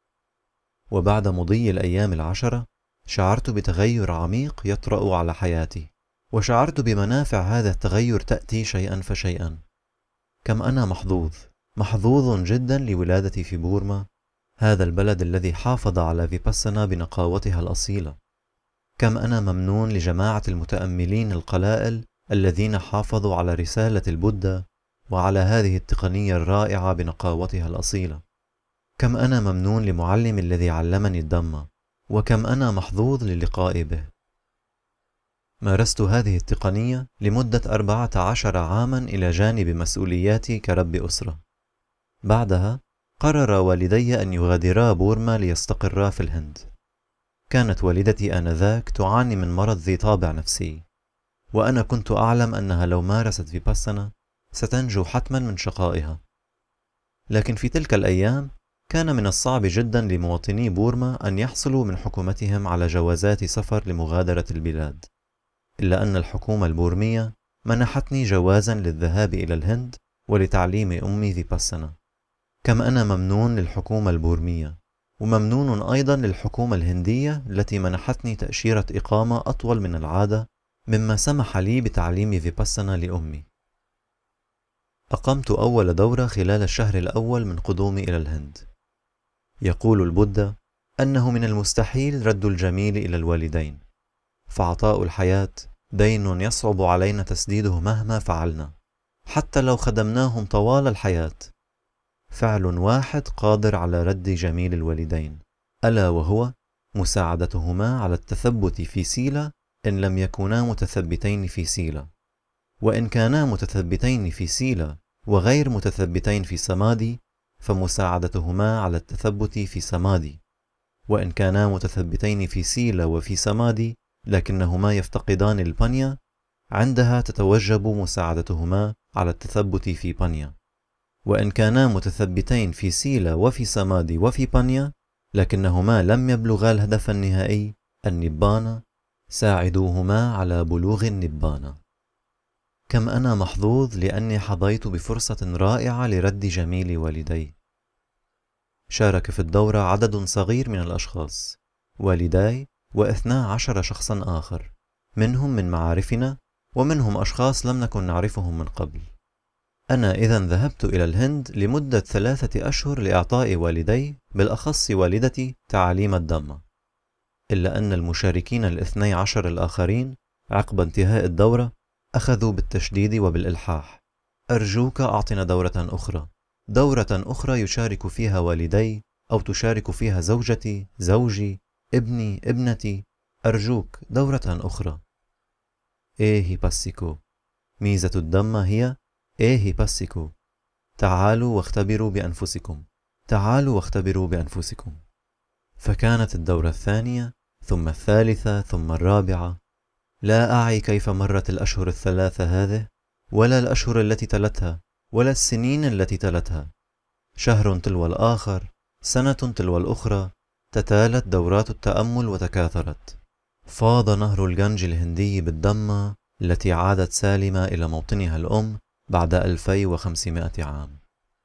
وبعد مضي الأيام 10 شعرت بتغير عميق يطرأ على حياتي، وشعرت بمنافع هذا التغير تأتي شيئا فشيئا. كم أنا محظوظ جدا لولادتي في بورما، هذا البلد الذي حافظ على فيباسانا بنقاوتها الأصيلة. كم أنا ممنون لجماعة المتأملين القلائل الذين حافظوا على رسالة البوذا وعلى هذه التقنية الرائعة بنقاوتها الأصيلة. كم أنا ممنون لمعلمي الذي علمني الدم، وكم أنا محظوظ للقاء به. مارست هذه التقنية لمدة 14 عاما إلى جانب مسؤولياتي كرب أسرة. بعدها قرر والدي أن يغادرا بورما ليستقرا في الهند. كانت والدتي آنذاك تعاني من مرض ذي طابع نفسي، وأنا كنت أعلم أنها لو مارست فيباسانا ستنجو حتما من شقائها. لكن في تلك الأيام كان من الصعب جدا لمواطني بورما أن يحصلوا من حكومتهم على جوازات سفر لمغادرة البلاد، إلا أن الحكومة البورمية منحتني جوازا للذهاب إلى الهند ولتعليم أمي فيباسانا. كم أنا ممنون للحكومة البورمية، وممنون أيضا للحكومة الهندية التي منحتني تأشيرة إقامة أطول من العادة، مما سمح لي بتعليم فيباسانا لأمي. أقمت أول دورة خلال الشهر الأول من قدومي إلى الهند. يقول البوذا أنه من المستحيل رد الجميل إلى الوالدين، فعطاء الحياة دين يصعب علينا تسديده مهما فعلنا، حتى لو خدمناهم طوال الحياة. فعل واحد قادر على رد جميل الوالدين، ألا وهو مساعدتهما على التثبت في سيلة إن لم يكونا متثبتين في سيلة، وإن كانا متثبتين في سيلة وغير متثبتين في سمادي فمساعدتهما على التثبت في سمادي، وإن كانا متثبتين في سيلة وفي سمادي لكنهما يفتقدان البانيا عندها تتوجب مساعدتهما على التثبت في بانيا، وإن كانا متثبتين في سيلة وفي سمادي وفي بانيا لكنهما لم يبلغا الهدف النهائي النبانة. ساعدوهما على بلوغ النبانة. كم أنا محظوظ لأني حظيت بفرصة رائعة لرد جميل والدي. شارك في الدورة عدد صغير من الأشخاص، والداي و12 شخصا آخر، منهم من معارفنا ومنهم أشخاص لم نكن نعرفهم من قبل. أنا إذن ذهبت إلى الهند لمدة 3 أشهر لإعطاء والدي، بالأخص والدتي، تعاليم الدمة. إلا أن المشاركين 12 الآخرين عقب انتهاء الدورة أخذوا بالتشديد وبالإلحاح: أرجوك أعطنا دورة أخرى، دورة أخرى يشارك فيها والدي أو تشارك فيها زوجتي، زوجي، ابني، ابنتي، أرجوك دورة أخرى. إيه باسيكو. ميزة الدمة هي إيه باسيكو. تعالوا واختبروا بأنفسكم، تعالوا واختبروا بأنفسكم. فكانت الدورة الثانية، ثم الثالثة، ثم الرابعة. لا أعي كيف مرت الأشهر 3 هذه، ولا الأشهر التي تلتها، ولا السنين التي تلتها. شهر تلو الآخر، سنة تلو الأخرى، تتالت دورات التأمل وتكاثرت. فاض نهر الجنج الهندي بالدمة التي عادت سالمة إلى موطنها الأم بعد 2500 عام.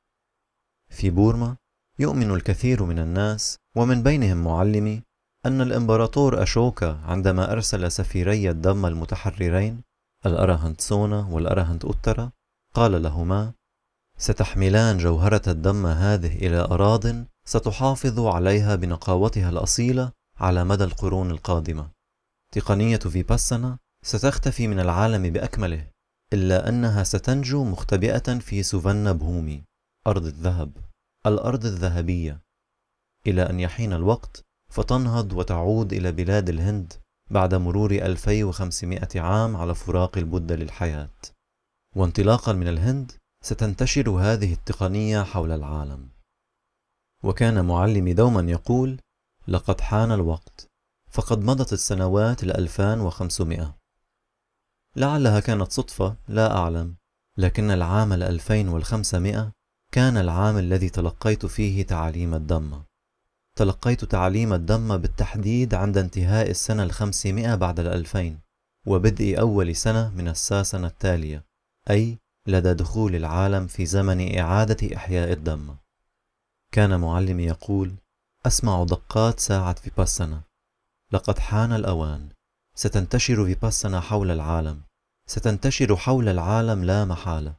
في بورما يؤمن الكثير من الناس، ومن بينهم معلمي، أن الإمبراطور أشوكا عندما أرسل سفيري الدم المتحررين الأرهنت سونا والأرهنت أوترا قال لهما: ستحملان جوهرة الدم هذه إلى أراضٍ ستحافظ عليها بنقاوتها الأصيلة على مدى القرون القادمة. تقنية فيباسانا ستختفي من العالم بأكمله، إلا أنها ستنجو مختبئة في سوفانا بهومي، أرض الذهب، الأرض الذهبية، إلى أن يحين الوقت فتنهض وتعود إلى بلاد الهند بعد مرور 2500 عام على فراق البوذا للحياة. وانطلاقا من الهند ستنتشر هذه التقنية حول العالم. وكان معلمي دوما يقول: لقد حان الوقت، فقد مضت السنوات 2500. لعلها كانت صدفة، لا أعلم، لكن العام 2500 كان العام الذي تلقيت فيه تعاليم الدمة. تلقيت تعاليم الدمة بالتحديد عند انتهاء السنة 500 بعد 2000 وبدء أول سنة من الساسنة التالية، أي لدى دخول العالم في زمن إعادة إحياء الدمة. كان معلمي يقول: أسمع دقات ساعة فيباسانا، لقد حان الأوان، ستنتشر فيباسانا حول العالم، ستنتشر حول العالم لا محالة.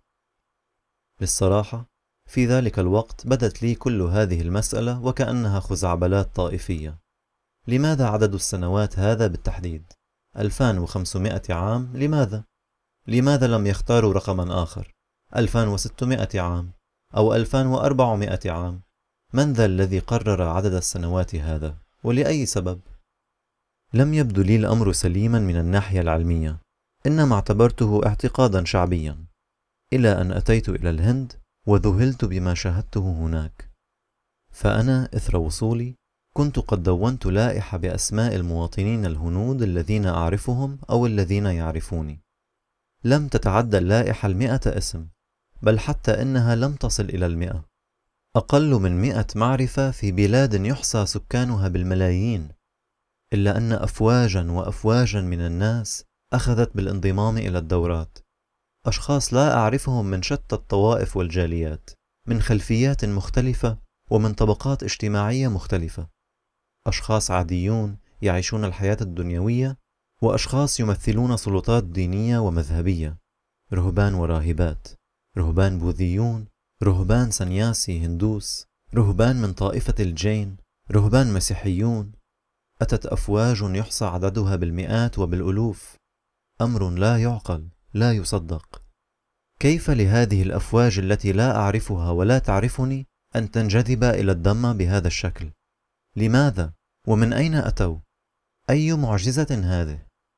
للصراحة في ذلك الوقت بدت لي كل هذه المسألة وكأنها خزعبلات طائفية. لماذا عدد السنوات هذا بالتحديد؟ 2500 عام؟ لماذا؟ لماذا لم يختاروا رقما آخر؟ 2600 عام أو 2400 عام؟ من ذا الذي قرر عدد السنوات هذا؟ ولأي سبب؟ لم يبدو لي الأمر سليما من الناحية العلمية، إنما اعتبرته اعتقادا شعبيا، إلى أن أتيت إلى الهند وذهلت بما شاهدته هناك. فأنا إثر وصولي كنت قد دونت لائحة بأسماء المواطنين الهنود الذين أعرفهم أو الذين يعرفوني. لم تتعدى اللائحة 100 اسم، بل حتى إنها لم تصل إلى 100. أقل من 100 معرفة في بلاد يحصى سكانها بالملايين. إلا أن أفواجا وأفواجا من الناس أخذت بالانضمام إلى الدورات، أشخاص لا أعرفهم من شتى الطوائف والجاليات، من خلفيات مختلفة ومن طبقات اجتماعية مختلفة، أشخاص عاديون يعيشون الحياة الدنيوية، وأشخاص يمثلون سلطات دينية ومذهبية، رهبان وراهبات، رهبان بوذيون، رهبان سنياسي هندوس، رهبان من طائفة الجين، رهبان مسيحيون. أتت أفواج يحصى عددها بالمئات وبالألوف. أمر لا يعقل، لا يصدق. كيف لهذه الأفواج التي لا أعرفها ولا تعرفني أن تنجذب إلى الدم بهذا الشكل؟ لماذا؟ ومن أين أتوا؟ أي معجزة هذه؟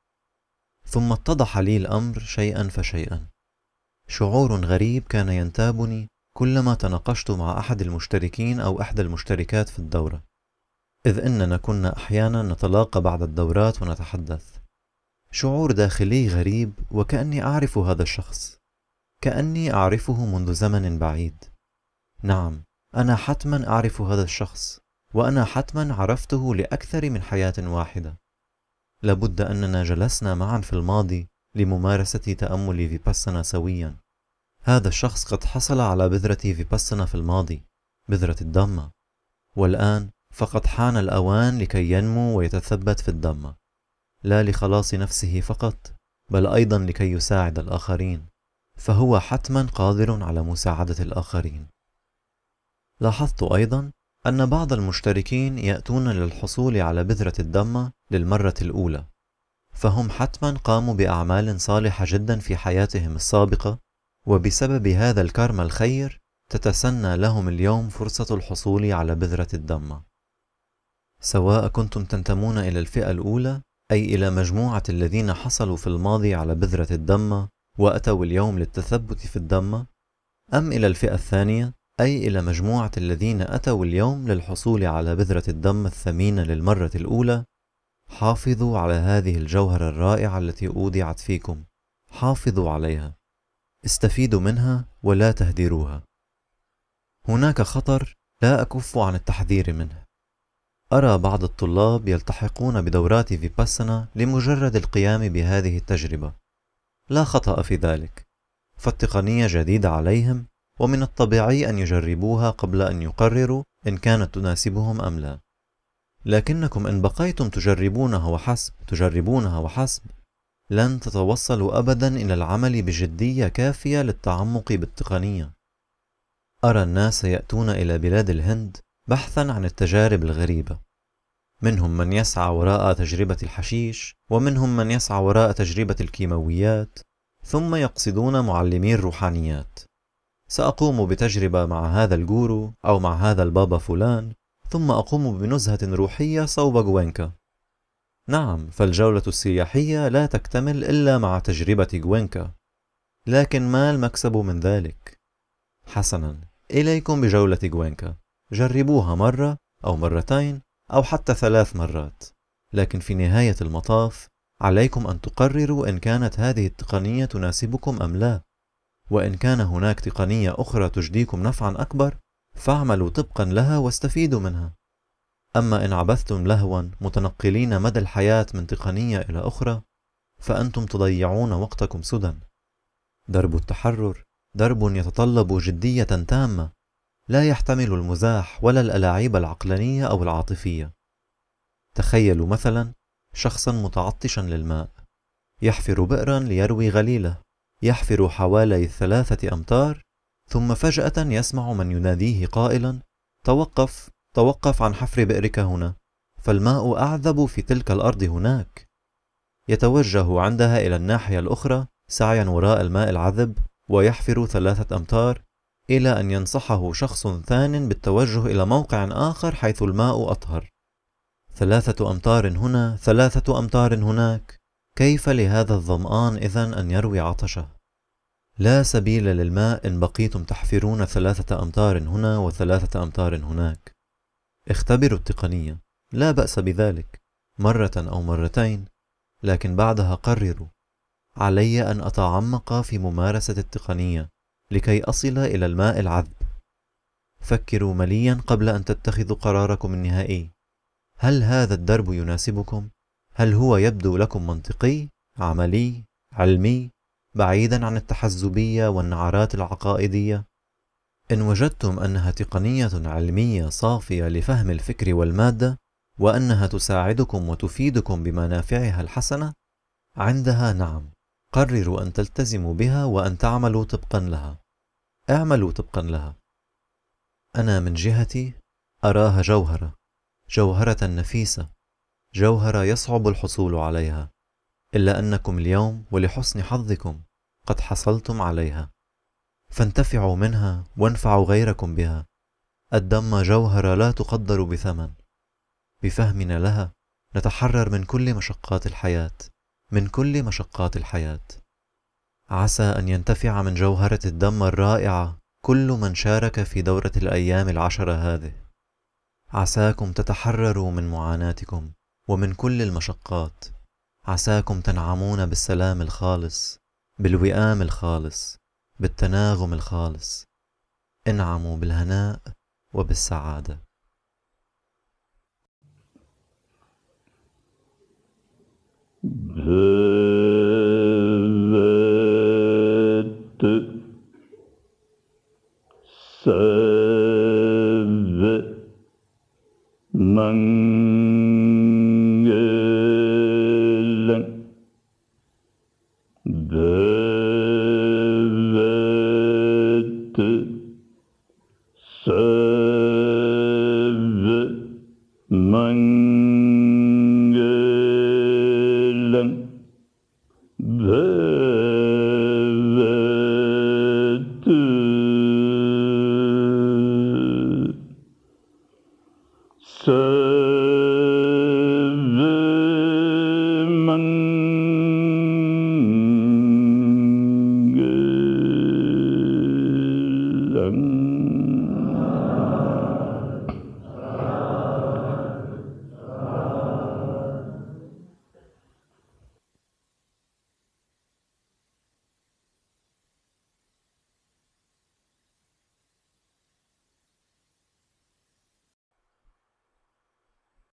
ثم اتضح لي الأمر شيئا فشيئا. شعور غريب كان ينتابني كلما تناقشت مع أحد المشتركين أو إحدى المشتركات في الدورة، إذ إننا كنا أحيانا نتلاقى بعد الدورات ونتحدث. شعور داخلي غريب، وكأني أعرف هذا الشخص، كأني أعرفه منذ زمن بعيد. نعم، أنا حتما أعرف هذا الشخص، وأنا حتما عرفته لأكثر من حياة واحدة. لابد أننا جلسنا معا في الماضي لممارسة تأمل فيباسانا سويا. هذا الشخص قد حصل على بذرة فيباسانا في الماضي، بذرة الدامة، والآن فقد حان الأوان لكي ينمو ويتثبت في الدامة، لا لخلاص نفسه فقط، بل أيضا لكي يساعد الآخرين، فهو حتما قادر على مساعدة الآخرين. لاحظت أيضا أن بعض المشتركين يأتون للحصول على بذرة الدامة للمرة الأولى، فهم حتما قاموا بأعمال صالحة جدا في حياتهم السابقة، وبسبب هذا الكرم الخير تتسنى لهم اليوم فرصة الحصول على بذرة الدامة. سواء كنتم تنتمون إلى الفئة الأولى، أي إلى مجموعة الذين حصلوا في الماضي على بذرة الدامة وأتوا اليوم للتثبت في الدامة، أم إلى الفئة الثانية، أي إلى مجموعة الذين أتوا اليوم للحصول على بذرة الدم الثمينة للمرة الأولى، حافظوا على هذه الجوهرة الرائعة التي أودعت فيكم، حافظوا عليها، استفيدوا منها ولا تهدروها. هناك خطر لا أكف عن التحذير منه. أرى بعض الطلاب يلتحقون بدورات فيباسانا لمجرد القيام بهذه التجربة. لا خطأ في ذلك، فالتقنية جديدة عليهم، ومن الطبيعي أن يجربوها قبل أن يقرروا إن كانت تناسبهم أم لا. لكنكم إن بقيتم تجربونها وحسب، لن تتوصلوا أبدا إلى العمل بجدية كافية للتعمق بالتقنية. أرى الناس يأتون إلى بلاد الهند بحثا عن التجارب الغريبة، منهم من يسعى وراء تجربة الحشيش، ومنهم من يسعى وراء تجربة الكيماويات، ثم يقصدون معلمي الروحانيات. سأقوم بتجربة مع هذا الجورو أو مع هذا البابا فلان، ثم أقوم بنزهة روحية صوب جوينكا. نعم، فالجولة السياحية لا تكتمل إلا مع تجربة جوينكا، لكن ما المكسب من ذلك؟ حسنا، إليكم بجولة جوينكا، جربوها مرة أو مرتين أو حتى 3 مرات، لكن في نهاية المطاف عليكم أن تقرروا إن كانت هذه التقنية تناسبكم أم لا، وإن كان هناك تقنية أخرى تجديكم نفعا أكبر فاعملوا طبقا لها واستفيدوا منها. أما إن عبثتم لهوا متنقلين مدى الحياة من تقنية إلى أخرى فأنتم تضيعون وقتكم سدى. درب التحرر درب يتطلب جدية تامة، لا يحتمل المزاح ولا الألاعيب العقلانية أو العاطفية. تخيلوا مثلا شخصا متعطشا للماء، يحفر بئرا ليروي غليله، يحفر حوالي 3 أمتار، ثم فجأة يسمع من يناديه قائلا: توقف، توقف عن حفر بئرك هنا، فالماء أعذب في تلك الأرض هناك. يتوجه عندها إلى الناحية الأخرى سعيا وراء الماء العذب، ويحفر 3 أمتار، إلى أن ينصحه شخص ثان بالتوجه إلى موقع آخر حيث الماء أطهر. 3 أمتار هنا، 3 أمتار هناك، كيف لهذا الظمآن إذن أن يروي عطشه؟ لا سبيل للماء إن بقيتم تحفرون 3 أمتار هنا و3 أمتار هناك. اختبروا التقنية، لا بأس بذلك، مرة أو مرتين، لكن بعدها قرروا: علي أن أتعمق في ممارسة التقنية لكي أصل إلى الماء العذب. فكروا مليا قبل أن تتخذوا قراركم النهائي. هل هذا الدرب يناسبكم؟ هل هو يبدو لكم منطقي، عملي، علمي، بعيدا عن التحزبية والنعرات العقائدية؟ إن وجدتم أنها تقنية علمية صافية لفهم الفكر والمادة، وأنها تساعدكم وتفيدكم بمنافعها الحسنة، عندها نعم، قرروا أن تلتزموا بها وأن تعملوا طبقا لها. اعملوا طبقا لها. أنا من جهتي أراها جوهرة نفيسة، جوهرة يصعب الحصول عليها، إلا أنكم اليوم ولحسن حظكم قد حصلتم عليها، فانتفعوا منها وانفعوا غيركم بها. الدم جوهرة لا تقدر بثمن. بفهمنا لها نتحرر من كل مشقات الحياة، عسى أن ينتفع من جوهرة الدم الرائعة كل من شارك في دورة الأيام 10 هذه. عساكم تتحرروا من معاناتكم ومن كل المشقات. عساكم تنعمون بالسلام الخالص، بالوئام الخالص، بالتناغم الخالص. انعموا بالهناء وبالسعادة. من